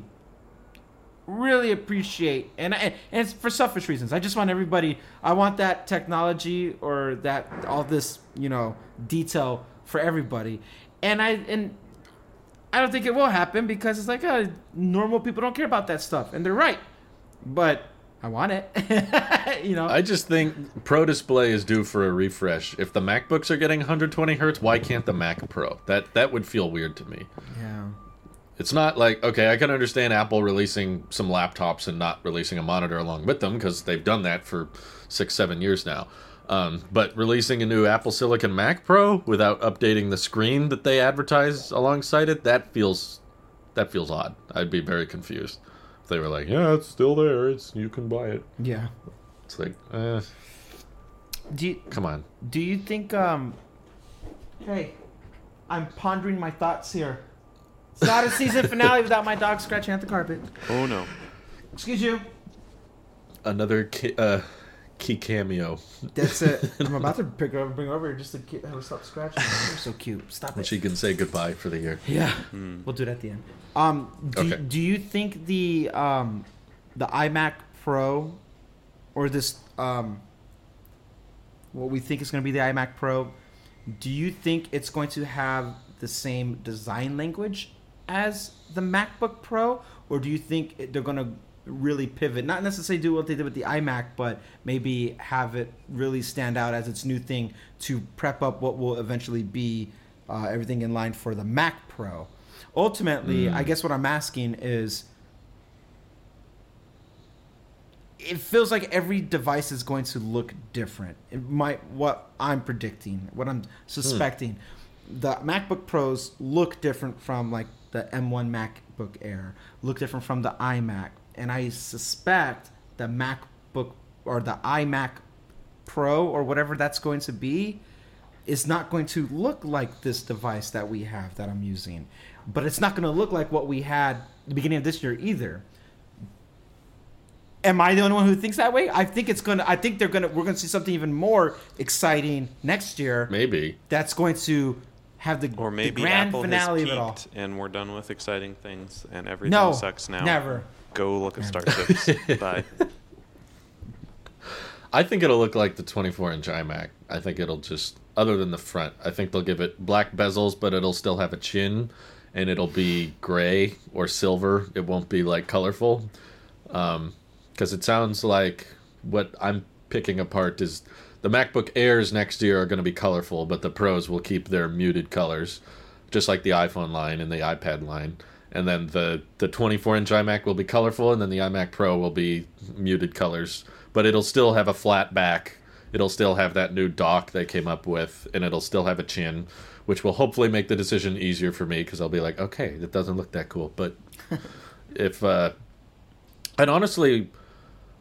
really appreciate, and I, and it's for selfish reasons. I just want everybody. I want that technology or that all this, you know, detail for everybody, and I and I don't think it will happen because it's like uh, normal people don't care about that stuff, and they're right, but. I want it. You know. I just think Pro Display is due for a refresh. If the MacBooks are getting one hundred twenty hertz, why can't the Mac Pro? That that would feel weird to me. Yeah. It's not like, okay, I can understand Apple releasing some laptops and not releasing a monitor along with them because they've done that for six, seven years now. Um, but releasing a new Apple Silicon Mac Pro without updating the screen that they advertise alongside it, that feels that feels odd. I'd be very confused. They were like, yeah, it's still there. It's you can buy it. Yeah. It's like, eh. Do you, come on. Do you think, um... Hey, I'm pondering my thoughts here. It's not a season finale without my dog scratching at the carpet. Oh, no. Excuse you. Another key, uh, key cameo. That's it. I'm about to pick her up and bring her over here just to have her stop scratching. You're so cute. Stop and it. She can say goodbye for the year. Yeah. Mm. We'll do it at the end. Um, do, okay. do you think the um, the iMac Pro or this um, what we think is going to be the iMac Pro, do you think it's going to have the same design language as the MacBook Pro, or do you think they're going to really pivot, not necessarily do what they did with the iMac, but maybe have it really stand out as its new thing to prep up what will eventually be uh, everything in line for the Mac Pro? Ultimately, mm. I guess what I'm asking is, it feels like every device is going to look different. It might, what I'm predicting, what I'm suspecting, mm. the MacBook Pros look different from like the M one MacBook Air, look different from the iMac, and I suspect the MacBook or the iMac Pro or whatever that's going to be is not going to look like this device that we have that I'm using. But it's not going to look like what we had at the beginning of this year either. Am I the only one who thinks that way? I think it's going to I think they're going to we're going to see something even more exciting next year. Maybe. That's going to have the, or maybe the grand Apple finale has of it all. And we're done with exciting things and everything no, sucks now. Never. Go look at Starships. Bye. I think it'll look like the twenty-four inch iMac. I think it'll just, other than the front, I think they'll give it black bezels, but it'll still have a chin, and it'll be gray or silver. It won't be like colorful. Um, because it sounds like what I'm picking apart is the MacBook Airs next year are going to be colorful, but the Pros will keep their muted colors, just like the iPhone line and the iPad line. And then the, the twenty-four inch iMac will be colorful, and then the iMac Pro will be muted colors. But it'll still have a flat back. It'll still have that new dock they came up with, and it'll still have a chin, which will hopefully make the decision easier for me, because I'll be like, okay, that doesn't look that cool. But if... Uh, and honestly,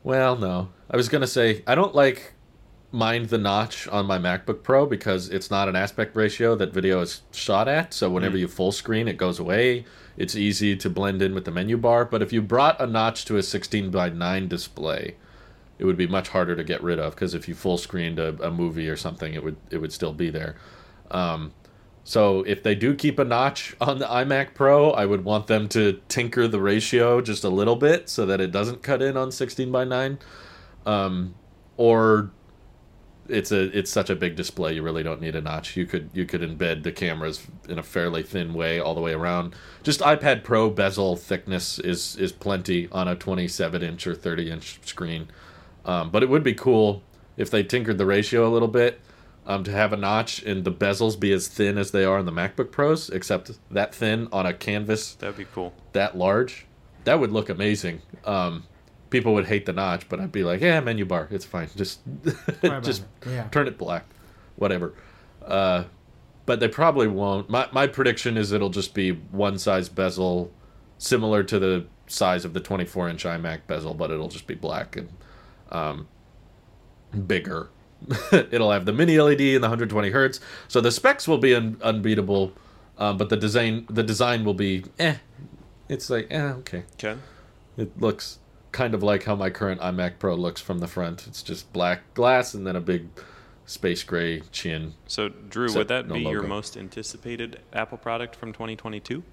Well, no. I was gonna say I don't like mind the notch on my MacBook Pro because it's not an aspect ratio that video is shot at. So whenever Mm. you full screen, it goes away. It's easy to blend in with the menu bar. But if you brought a notch to a sixteen by nine display, it would be much harder to get rid of because if you full screened a, a movie or something, it would it would still be there. Um, so if they do keep a notch on the iMac Pro, I would want them to tinker the ratio just a little bit so that it doesn't cut in on sixteen by nine. Um, or it's a it's such a big display you really don't need a notch. You could you could embed the cameras in a fairly thin way all the way around. Just iPad Pro bezel thickness is is plenty on a twenty-seven inch or thirty inch screen. Um, but it would be cool if they tinkered the ratio a little bit, um, to have a notch and the bezels be as thin as they are in the MacBook Pros, except that thin on a canvas That'd be cool. that large. That would look amazing. Um, people would hate the notch, but I'd be like, yeah, menu bar, it's fine. Just just Yeah. turn it black, whatever. Uh, but they probably won't. My my prediction is it'll just be one size bezel, similar to the size of the twenty-four inch iMac bezel, but it'll just be black and um, bigger. It'll have the mini L E D and the one hundred twenty hertz, so the specs will be un- unbeatable. Um, but the design the design will be eh. It's like eh, okay. Okay. It looks kind of like how my current iMac Pro looks from the front. It's just black glass and then a big space gray chin. So, Drew, Except would that no be your logo. most anticipated Apple product from twenty twenty-two?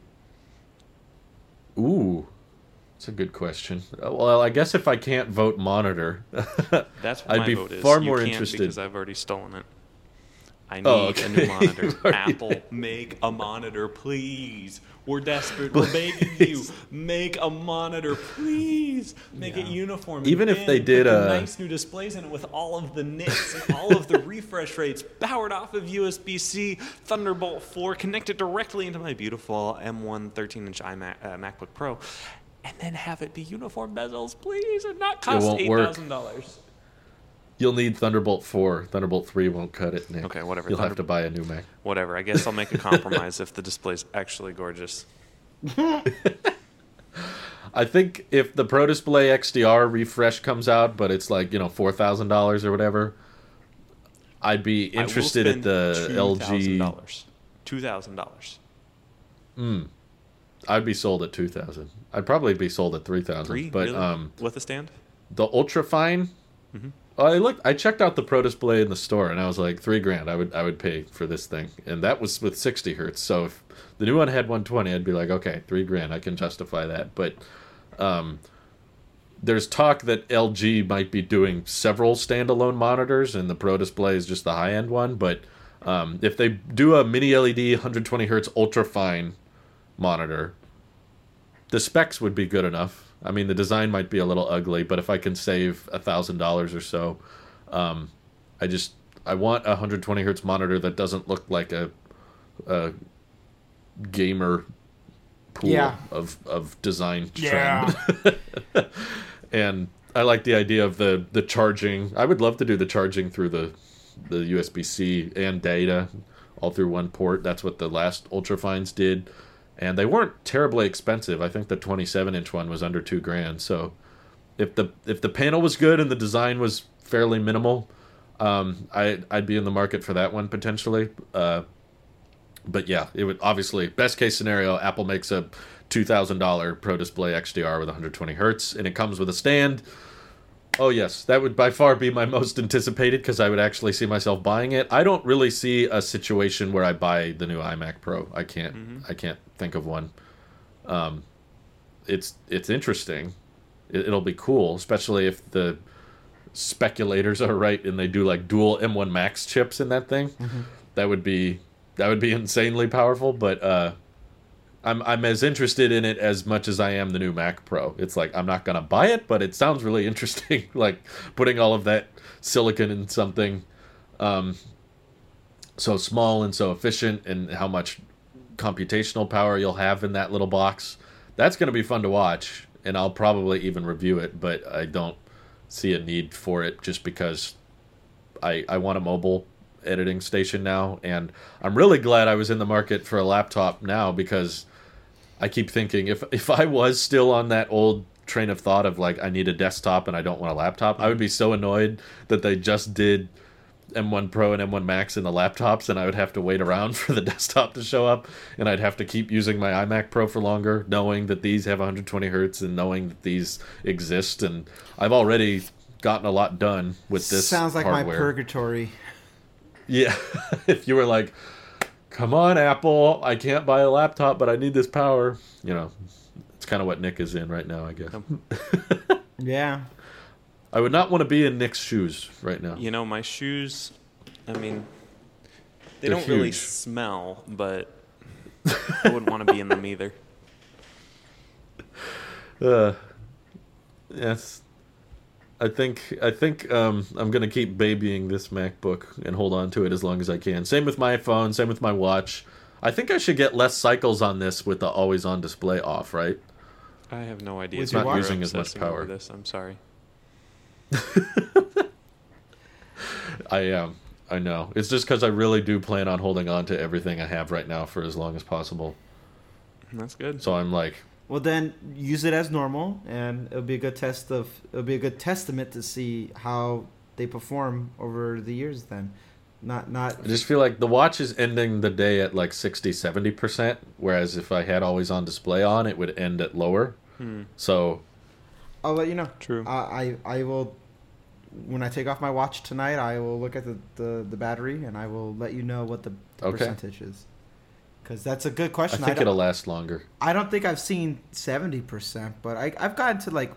Ooh, that's a good question. Uh, Well, I guess if I can't vote monitor, That's what I'd my be vote is. far You more can't interested. because I've already stolen it. I need Oh, a okay. new monitor. You've already- Apple, make a monitor, please. We're desperate. We're begging you. Make a monitor, please. Make it uniform. and Even if thin. they did Put the a- nice new displays in it with all of the nits and all of the refresh rates, powered off of U S B C, Thunderbolt four, connected directly into my beautiful M one thirteen inch iMac uh, MacBook Pro, and then have it be uniform bezels, please, and not cost won't eight work. thousand dollars. You'll need Thunderbolt four. Thunderbolt three won't cut it, Nick. Okay, whatever. You'll have Thunderbolt- to buy a new Mac. Whatever. I guess I'll make a compromise if the display's actually gorgeous. I think if the Pro Display X D R refresh comes out, but it's like, you know, four thousand dollars or whatever, I'd be interested I at will the spend L two thousand G. dollars. two thousand dollars. I'd be sold at two thousand dollars. I'd probably be sold at three thousand Three? dollars. But really? um, With a stand? the Ultra Fine. I looked. I checked out the Pro Display in the store, and I was like, three grand. I would. I would pay for this thing, and that was with sixty hertz. So if the new one had one twenty, I'd be like, okay, three grand. I can justify that. But um, there's talk that L G might be doing several standalone monitors, and the Pro Display is just the high end one. But um, if they do a mini L E D one hundred twenty hertz ultra fine monitor, the specs would be good enough. I mean, the design might be a little ugly, but if I can save a thousand dollars or so, um, I just I want a one hundred twenty hertz monitor that doesn't look like a, a gamer pool Yeah. of of design Yeah. trend. And I like the idea of the the charging. I would love to do the charging through the the U S B C and data all through one port. That's what the last Ultrafines did. And they weren't terribly expensive. I think the twenty-seven inch one was under two grand. So if the if the panel was good and the design was fairly minimal, um, I I'd be in the market for that one potentially. Uh, but yeah, it would obviously best case scenario. Apple makes a two thousand dollar Pro Display X D R with one hundred twenty hertz, and it comes with a stand. Oh yes, that would by far be my most anticipated because I would actually see myself buying it. I don't really see a situation where I buy the new iMac Pro. I can't. I can't think of one. Um, it's it's interesting. It, it'll be cool, especially if the speculators are right and they do like dual M one Max chips in that thing. That would be that would be insanely powerful. But uh, I'm I'm as interested in it as much as I am the new Mac Pro. It's like I'm not gonna buy it, but it sounds really interesting. Like putting all of that silicon in something um, so small and so efficient, and how much computational power you'll have in that little box. That's gonna be fun to watch, and I'll probably even review it. But I don't see a need for it just because I I want a mobile editing station now, and I'm really glad I was in the market for a laptop now because I keep thinking if if I was still on that old train of thought of like I need a desktop and I don't want a laptop, I would be so annoyed that they just did M one Pro and M one Max in the laptops, and I would have to wait around for the desktop to show up, and I'd have to keep using my iMac Pro for longer, knowing that these have one hundred twenty hertz and knowing that these exist. And I've already gotten a lot done with this. Sounds like hardware. my purgatory. Yeah, if you were like, come on, Apple, I can't buy a laptop, but I need this power. You know, it's kind of what Nick is in right now, I guess. Yeah. I would not want to be in Nick's shoes right now. You know, my shoes, I mean, they They're don't really huge. smell, but I wouldn't want to be in them either. Uh, yes. I think I think um, I'm gonna keep babying this MacBook and hold on to it as long as I can. Same with my phone. Same with my watch. I think I should get less cycles on this with the always-on display off, right? I have no idea. With if your you're watch? Using as much obsessing power. over this. I'm sorry. I am. I know. It's just because I really do plan on holding on to everything I have right now for as long as possible. That's good. So I'm like, Well, then use it as normal, and it'll be a good test of it'll be a good testament to see how they perform over the years. Then, not not. I just feel like the watch is ending the day at like sixty, seventy percent, whereas if I had always on display on, it would end at lower. Hmm. So I'll let you know. True. I I, I will. When I take off my watch tonight, I will look at the, the, the battery, and I will let you know what the, the Okay. percentage is. Because that's a good I question. think don't- it'll last longer. I don't think I've seen seventy percent, but I, I've gotten to like.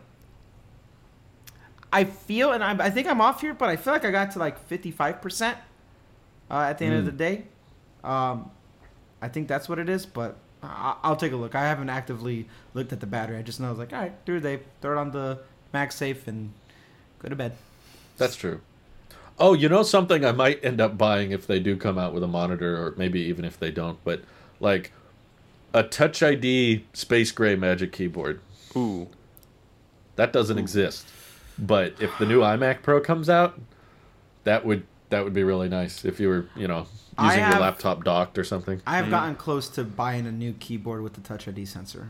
I feel, and I, I think I'm off here, but I feel like I got to like fifty-five percent uh, at the end of Mm. the day. Um, I think that's what it is, but I, I'll take a look. I haven't actively looked at the battery. I just know I was like, all right, through they throw it on the MagSafe and go to bed. That's true. Oh, you know something I might end up buying if they do come out with a monitor, or maybe even if they don't, but like a Touch I D Space Gray Magic Keyboard. Ooh. That doesn't exist. But if the new iMac Pro comes out, that would that would be really nice if you were, you know, I using have- your laptop docked or something. I have Mhm. gotten close to buying a new keyboard with the Touch I D sensor.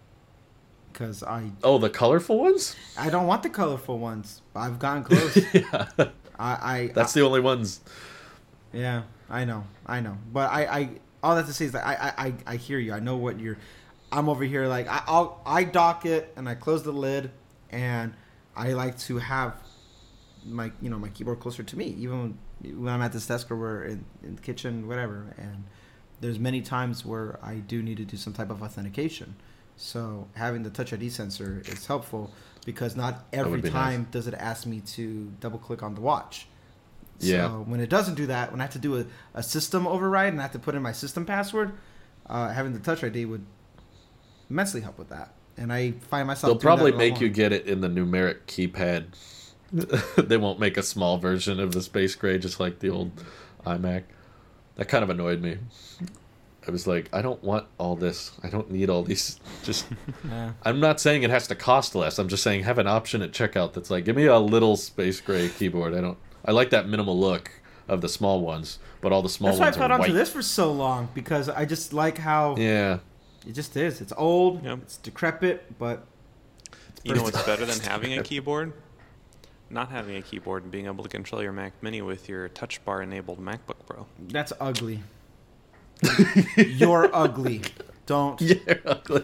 Because I Oh, the colorful ones? I don't want the colorful ones. I've gotten close. Yeah. I, I That's the only ones. Yeah, I know, I know, but I, I, all that to say is that I, I, I, I hear you. I know what you're. I'm over here like I, I'll, I dock it and I close the lid, and I like to have my, you know, my keyboard closer to me, even when, when I'm at this desk or we're in, in the kitchen, whatever. And there's many times where I do need to do some type of authentication. So having the Touch I D sensor is helpful because not every would be time nice. does it ask me to double click on the watch. Yeah. So when it doesn't do that, when I have to do a, a system override and I have to put in my system password, uh, having the Touch I D would immensely help with that. And I find myself. They'll doing probably that a lot make you more. get it in the numeric keypad. They won't make a small version of the Space Gray just like the old iMac. That kind of annoyed me. I was like, I don't want all this. I don't need all these. Just, Yeah. I'm not saying it has to cost less. I'm just saying have an option at checkout that's like, give me a little Space Gray keyboard. I don't. I like that minimal look of the small ones, but all the small That's why I ones held are on white. to this for so long because I just like how Yeah. it just is. It's old, Yep. it's decrepit, but You know what's better than having a keyboard? Not having a keyboard and being able to control your Mac Mini with your Touch Bar enabled MacBook Pro. that's ugly. You're ugly. Don't. You're ugly.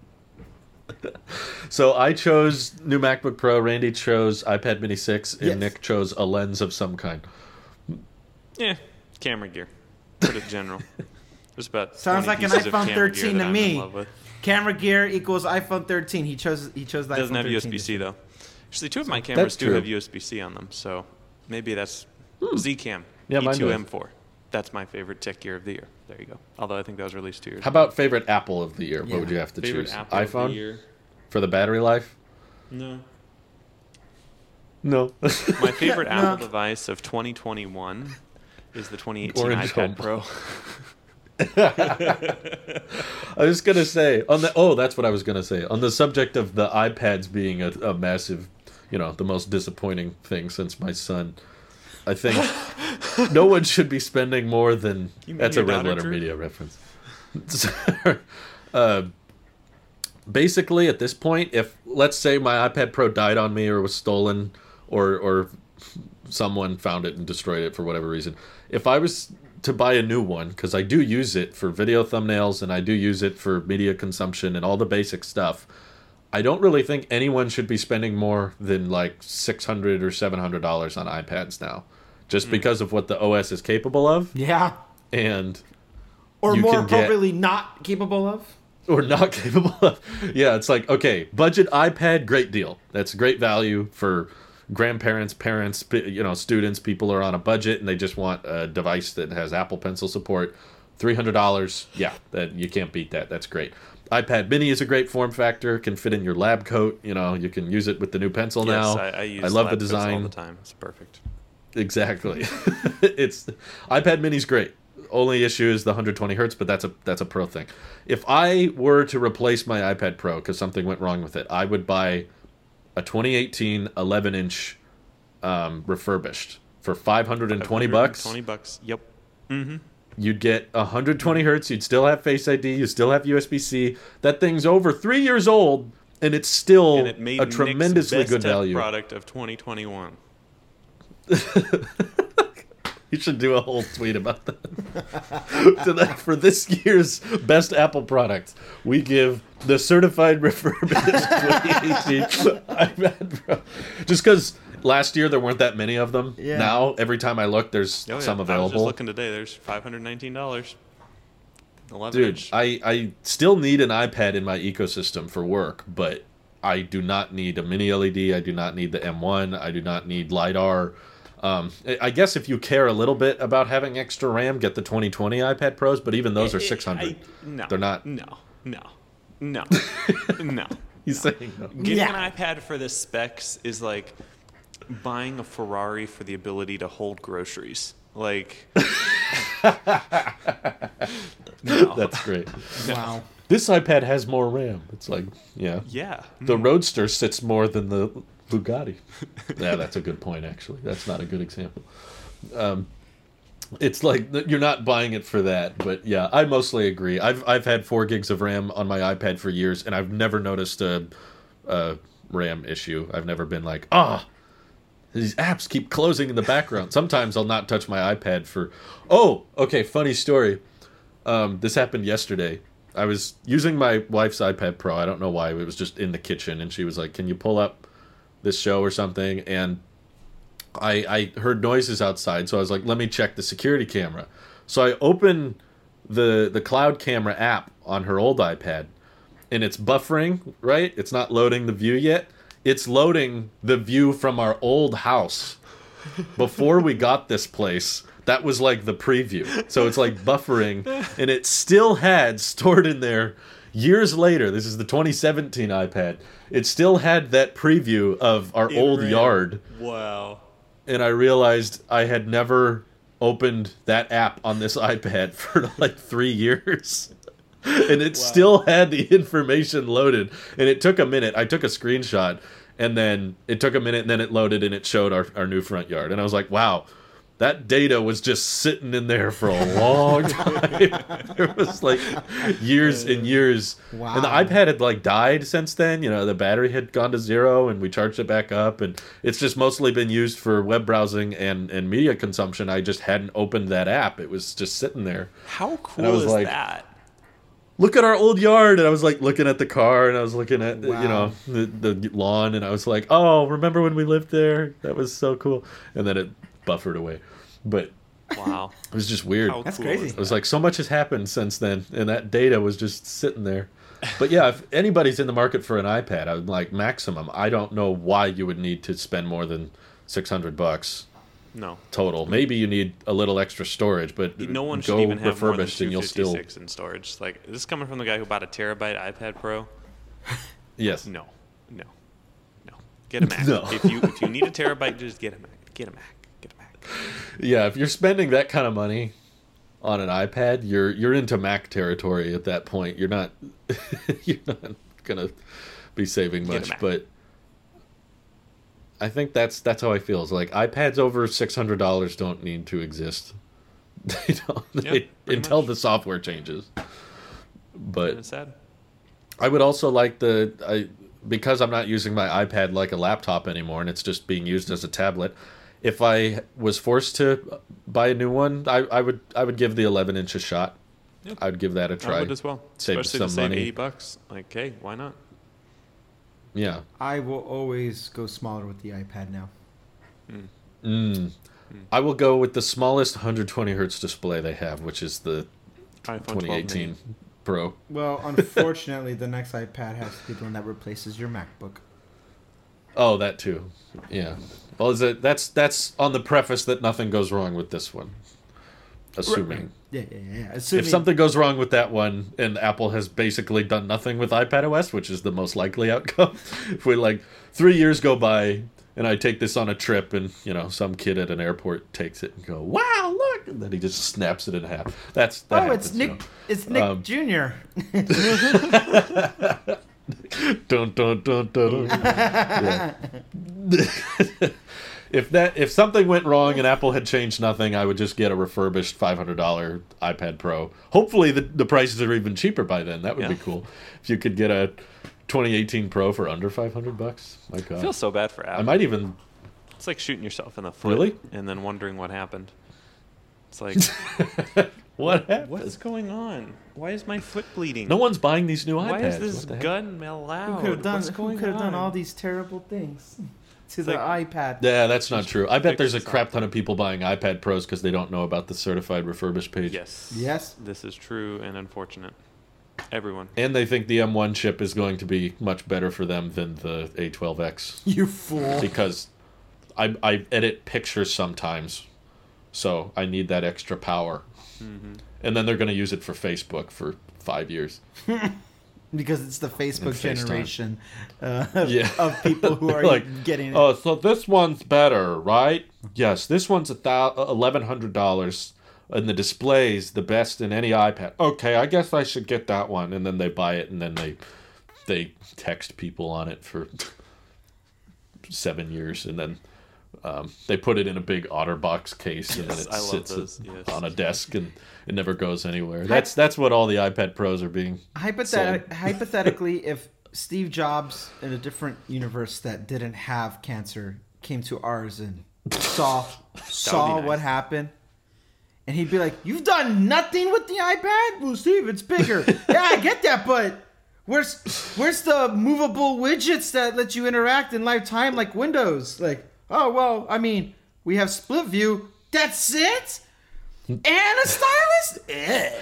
So I chose new MacBook Pro. Randy chose iPad Mini six, and Yes. Nick chose a lens of some kind. Yeah, camera gear. Put it general. There's about Sounds twenty like an pieces of iPhone camera gear thirteen that to I'm me. in love with. Camera gear equals iPhone thirteen. He chose. He chose the It doesn't iPhone have thirteen. U S B C though. Actually, two of my cameras do true. have U S B C on them, so maybe that's Zcam Yeah, E mine two does. M four. That's my favorite tech gear of the year. There you go. Although I think that was released two years. How about favorite Apple of the year? Yeah. What would you have to favorite choose? Apple of the iPhone year? for the battery life? No. No. My favorite No. Apple device of twenty twenty-one is the twenty eighteen Orange iPad Home. Pro. I was gonna say on the oh, that's what I was gonna say on the subject of the iPads being a, a massive, you know, the most disappointing thing since my son. I think no one should be spending more than You mean that's a your Red daughter, Letter Drew? Media reference. uh, basically at this point, if let's say my iPad Pro died on me or was stolen, or or someone found it and destroyed it for whatever reason, if I was to buy a new one, because I do use it for video thumbnails and I do use it for media consumption and all the basic stuff, I don't really think anyone should be spending more than like six hundred or seven hundred dollars on iPads now, just mm. because of what the O S is capable of. Yeah, and or you more can appropriately, get, not capable of. Or not capable of. Yeah, it's like, okay, budget iPad, great deal. That's great value for grandparents, parents, you know, students. People are on a budget and they just want a device that has Apple Pencil support. three hundred dollars, yeah, that you can't beat that. That's great. iPad Mini is a great form factor. Can fit in your lab coat. You know, you can use it with the new pencil yes, now. I, I, use I love lab the design all the time. It's perfect. Exactly. It's iPad Mini's great. Only issue is the one hundred twenty hertz, but that's a that's a pro thing. If I were to replace my iPad Pro because something went wrong with it, I would buy a twenty eighteen eleven inch um, refurbished for five hundred twenty bucks. twenty bucks. Yep. Mm-hmm. You'd get one hundred twenty hertz. You'd still have Face I D. You still have U S B C. That thing's over three years old, and it's still and it made a tremendously Nick's good best value. Product of twenty twenty-one. You should do a whole tweet about that. So that for this year's best Apple product, we give the certified refurbished twenty eighteen iPad Pro. Just because last year there weren't that many of them. Yeah. Now every time I look, there's Oh, yeah. some I was available. just looking today. There's five hundred nineteen dollars. eleven Dude, inch. I, I still need an iPad in my ecosystem for work, but I do not need a mini L E D. I do not need the M one. I do not need LiDAR. Um, I guess if you care a little bit about having extra RAM, get the twenty twenty iPad Pros, but even those are six hundred. I, no. They're not. No. No. No. No. He's no. saying no. Getting Yeah. an iPad for the specs is like buying a Ferrari for the ability to hold groceries. Like, no. That's great. Wow. This iPad has more RAM. It's like, yeah. Yeah. The Roadster sits more than the Bugatti. Yeah, that's a good point, actually. That's not a good example. Um, it's like you're not buying it for that, but yeah, I mostly agree. I've I've had four gigs of RAM on my iPad for years, and I've never noticed a, a RAM issue. I've never been like, ah, oh, these apps keep closing in the background. Sometimes I'll not touch my iPad for. Oh, okay. Funny story. Um, this happened yesterday. I was using my wife's iPad Pro. I don't know why. It was just in the kitchen, and she was like, "Can you pull up this show or something?" And I I heard noises outside, so I was like, let me check the security camera. So I open the the cloud camera app on her old iPad, and it's buffering, right? It's not loading the view yet. It's loading the view from our old house before we got this place. That was like the preview. So it's like buffering, and it still had stored in there years later. This is the twenty seventeen iPad. It still had that preview of our It old ran. yard. Wow. And I realized I had never opened that app on this iPad for like three years. And it Wow. still had the information loaded. And it took a minute. I took a screenshot, and then it took a minute, and then it loaded, and it showed our, our new front yard. And I was like, wow, that data was just sitting in there for a long time. It was like years and years. Wow. And the iPad had like died since then. You know, the battery had gone to zero, and we charged it back up. And it's just mostly been used for web browsing and, and media consumption. I just hadn't opened that app. It was just sitting there. How I cool was is like, that? Look at our old yard. And I was like looking at the car, and I was looking at, Wow. you know, the, the lawn. And I was like, oh, remember when we lived there? That was so cool. And then it buffered away. But Wow. it was just weird. How That's cool crazy. is It was that? like so much has happened since then, and that data was just sitting there. But yeah, if anybody's in the market for an iPad, I would like maximum. I don't know why you would need to spend more than six hundred bucks No. total. Maybe you need a little extra storage, but No one go should even have more than refurbished and you'll still. two fifty-six in storage. Like, is this coming from the guy who bought a terabyte iPad Pro? Yes. No, no, no. Get a Mac. No. If you if you need a terabyte, just get a Mac. Get a Mac. Get a Mac. Yeah, if you're spending that kind of money on an iPad, you're you're into Mac territory at that point. You're not you're not gonna be saving Get a much, Mac. but I think that's that's how I feel. It's like iPads over six hundred dollars don't need to exist. They don't Yeah, they, pretty until much. the software changes. But It's sad. I would also like the I because I'm not using my iPad like a laptop anymore, and it's just being used as a tablet. If I was forced to buy a new one, I, I would I would give the eleven inch a shot. Yep. I'd give that a try. I would as well. Save Especially some to save money. eighty bucks. Like, hey, why not? Yeah. I will always go smaller with the iPad now. Mm. Mm. I will go with the smallest one hundred twenty hertz display they have, which is the iPhone twenty eighteen twelve mini. Pro. Well, unfortunately, the next iPad has to be the one that replaces your MacBook. Oh, that too. Yeah. Well, is it that's that's on the preface that nothing goes wrong with this one. Assuming. Yeah, yeah, yeah. Assuming, If something goes wrong with that one, and Apple has basically done nothing with iPadOS, which is the most likely outcome, if we like three years go by and I take this on a trip, and you know some kid at an airport takes it and go, "Wow, look!" and then he just snaps it in half. That's that oh, happens, it's you Nick. know. It's Nick Um, Junior Dun, dun, dun, dun, dun. Yeah. If that if something went wrong and Apple had changed nothing, I would just get a refurbished five hundred dollar iPad Pro. Hopefully the the prices are even cheaper by then. That would Yeah. be cool. If you could get a twenty eighteen Pro for under five hundred bucks. My I god. feel so bad for Apple. I might even It's like shooting yourself in the foot Really? and then wondering what happened. It's like, What happened? what is going on? Why is my foot bleeding? No one's buying these new iPads. Why is this What the heck? gun allowed? Who could have done? What's Who going could have done on? all these terrible things to the like- iPad? Yeah, that's not true. I bet Fix there's a this crap ton of people buying iPad Pros because they don't know about the certified refurbished page. Yes. Yes. This is true and unfortunate. Everyone. And they think the M one chip is going to be much better for them than the A twelve X. You fool. Because I, I edit pictures sometimes, so I need that extra power. Mm-hmm. And then they're going to use it for Facebook for five years. Because it's the Facebook FaceTime. generation uh, of, Yeah. of people who are Like, getting it. Oh, so this one's better, right? Yes, this one's a thou- eleven hundred dollars, and the display's the best in any iPad. Okay, I guess I should get that one. And then they buy it, and then they they text people on it for seven years, and then um, they put it in a big OtterBox case, and Yes, then I it love sits those, yes. on a desk, and it never goes anywhere. That's that's what all the iPad Pros are being. Hypothet- sold. hypothetically, if Steve Jobs in a different universe that didn't have cancer came to ours and saw saw nice. what happened, and he'd be like, "You've done nothing with the iPad? Well, Steve, it's bigger. Yeah, I get that, but where's where's the movable widgets that let you interact in lifetime like Windows? Like, oh well, I mean, we have split view. That's it." And a stylus? Eh.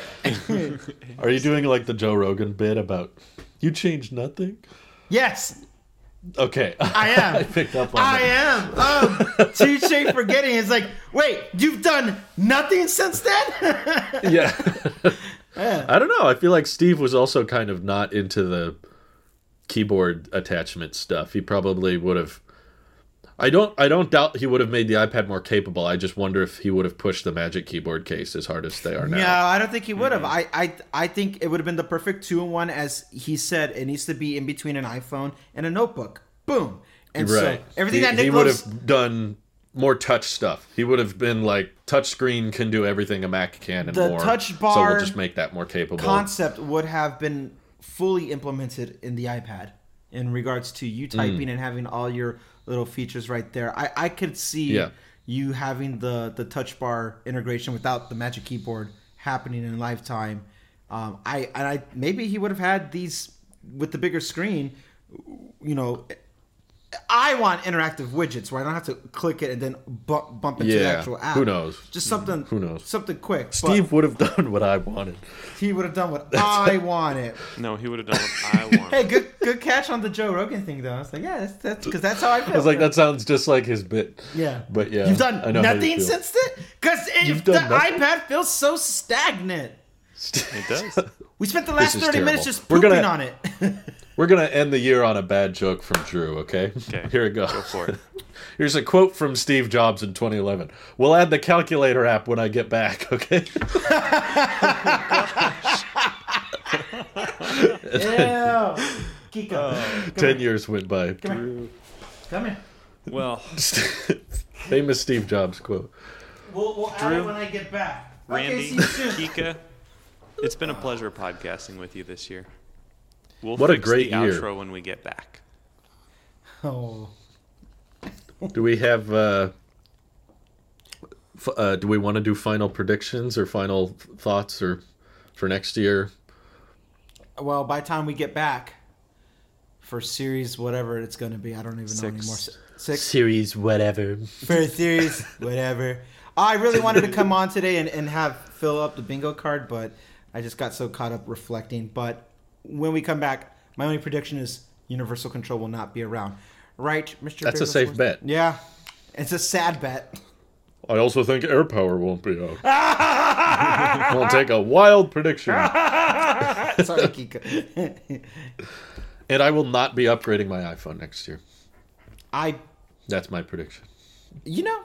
Are you doing like the Joe Rogan bit about you changed nothing? Yes, Okay, I am. I picked up on I that. am. Um, Touche forgetting. It's like, wait, you've done nothing since then? Yeah. Yeah. I don't know. I feel like Steve was also kind of not into the keyboard attachment stuff. He probably would have. I don't. I don't doubt he would have made the iPad more capable. I just wonder if he would have pushed the Magic Keyboard case as hard as they are now. No, I don't think he would have. I, I, I think it would have been the perfect two-in-one, as he said. It needs to be in between an iPhone and a notebook. Boom. And Right. so everything he, that Nick he would loves, have done more touch stuff. He would have been like, touchscreen can do everything a Mac can and The more. touch so bar we'll just make that more capable. concept would have been fully implemented in the iPad in regards to you typing and having all your little features right there. I, I could see Yeah. you having the, the touch bar integration without the Magic Keyboard happening in lifetime. Um, I and I maybe he would have had these with the bigger screen. You know, I want interactive widgets where I don't have to click it and then bump, bump into the Yeah. actual app. Who knows? Just something. Who knows? Something quick. But Steve would have done what I wanted. he would have done what I wanted. No, he would have done what I want. Hey, good good catch on the Joe Rogan thing, though. I was like, yeah, that's that's because that's how I feel. I was like, that sounds just like his bit. Yeah, But yeah, you've I done know how you nothing feel. since then. Because You've the done nothing? iPad feels so stagnant. It does. We spent the last is thirty minutes terrible. just We're pooping gonna- on it. We're going to end the year on a bad joke from Drew, okay? Okay. Here it goes. Go for it. Here's a quote from Steve Jobs in twenty eleven. We'll add the calculator app when I get back, okay? Ew. Kiko, Ten years went by. come here. Come here. Well, Famous Steve Jobs quote. We'll, we'll add Drew, it when I get back. Okay, Randy, see you soon. Kika, it's been a pleasure podcasting with you this year. We'll What a fix great the year. outro when we get back. Oh. Do we have? Uh, f- uh, do we want to do final predictions or final thoughts or for next year? Well, by the time we get back for series, whatever it's going to be, I don't even know Six. anymore. Six. Series, whatever. For a series, whatever. I really wanted to come on today and, and have fill up the bingo card, but I just got so caught up reflecting. But when we come back, my only prediction is Universal Control will not be around. Right, Mister That's a Bagels safe Wars? bet. Yeah. It's a sad bet. I also think Air Power won't be out. We'll take a wild prediction. Sorry, Kiko. And I will not be upgrading my iPhone next year. I, That's my prediction. you know,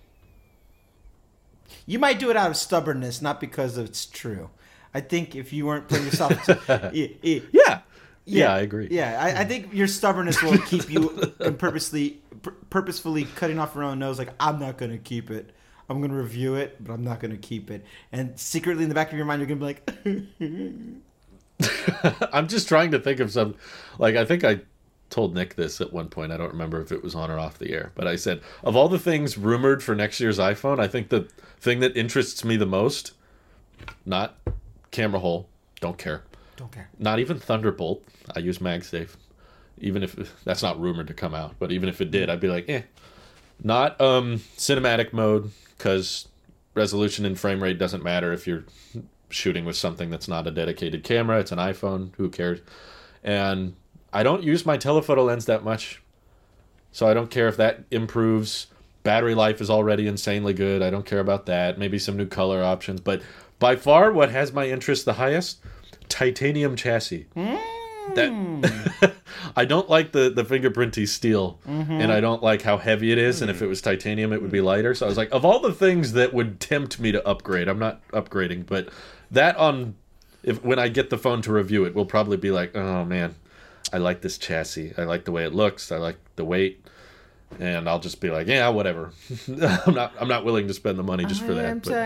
you might do it out of stubbornness, not because it's true. I think if you weren't putting yourself, to, yeah, yeah, Yeah. Yeah, I agree. Yeah, I, I think your stubbornness will keep you and purposely, pur- purposefully cutting off your own nose. Like, I'm not going to keep it. I'm going to review it, but I'm not going to keep it. And secretly in the back of your mind, you're going to be like, I'm just trying to think of some, like, I think I told Nick this at one point. I don't remember if it was on or off the air, but I said, of all the things rumored for next year's iPhone, I think the thing that interests me the most, not camera hole, don't care. don't care. Not even Thunderbolt. I use MagSafe. Even if that's not rumored to come out, but even if it did, I'd be like, eh. Not um, cinematic mode, because resolution and frame rate doesn't matter if you're shooting with something that's not a dedicated camera. It's an iPhone. Who cares? And I don't use my telephoto lens that much, so I don't care if that improves. Battery life is already insanely good. I don't care about that. Maybe some new color options. But by far, what has my interest the highest? Titanium chassis. That I don't like the the fingerprinty steel, and I don't like how heavy it is. And if it was titanium, it would be lighter. So I was like, of all the things that would tempt me to upgrade, I'm not upgrading. But that on, if when I get the phone to review it, will probably be like, oh man, I like this chassis. I like the way it looks. I like the weight, and I'll just be like, yeah, whatever. I'm not I'm not willing to spend the money just for that. But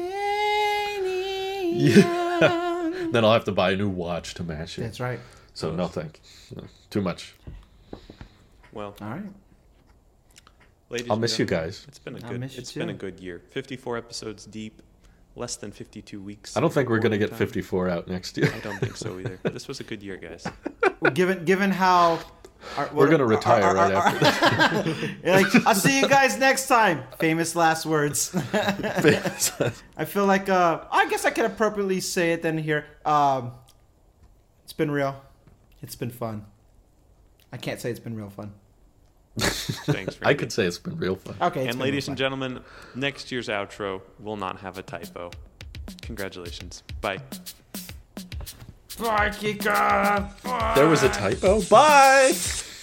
yeah. Then I'll have to buy a new watch to match it. That's right. So no, thank you. No, too much. Well, All right. ladies I'll and miss you gentlemen, guys. It's been a I'll good. miss you It's been a too. good year. fifty-four episodes deep, less than fifty-two weeks. I don't think we're gonna get Time. fifty-four out next year. I don't think so either. This was a good year, guys. Well, given given how our- We're gonna our- retire our- right our- after this. like, I'll see you guys next time. Famous last words. I feel like uh, I guess I can appropriately say it then here. Um, it's been real. It's been fun. I can't say it's been real fun. Thanks. I could say it's been real fun. Okay. it's And been ladies real and gentlemen, next year's outro will not have a typo. Congratulations. Bye. fun. Bye, Kika. Bye. There was a typo. Bye.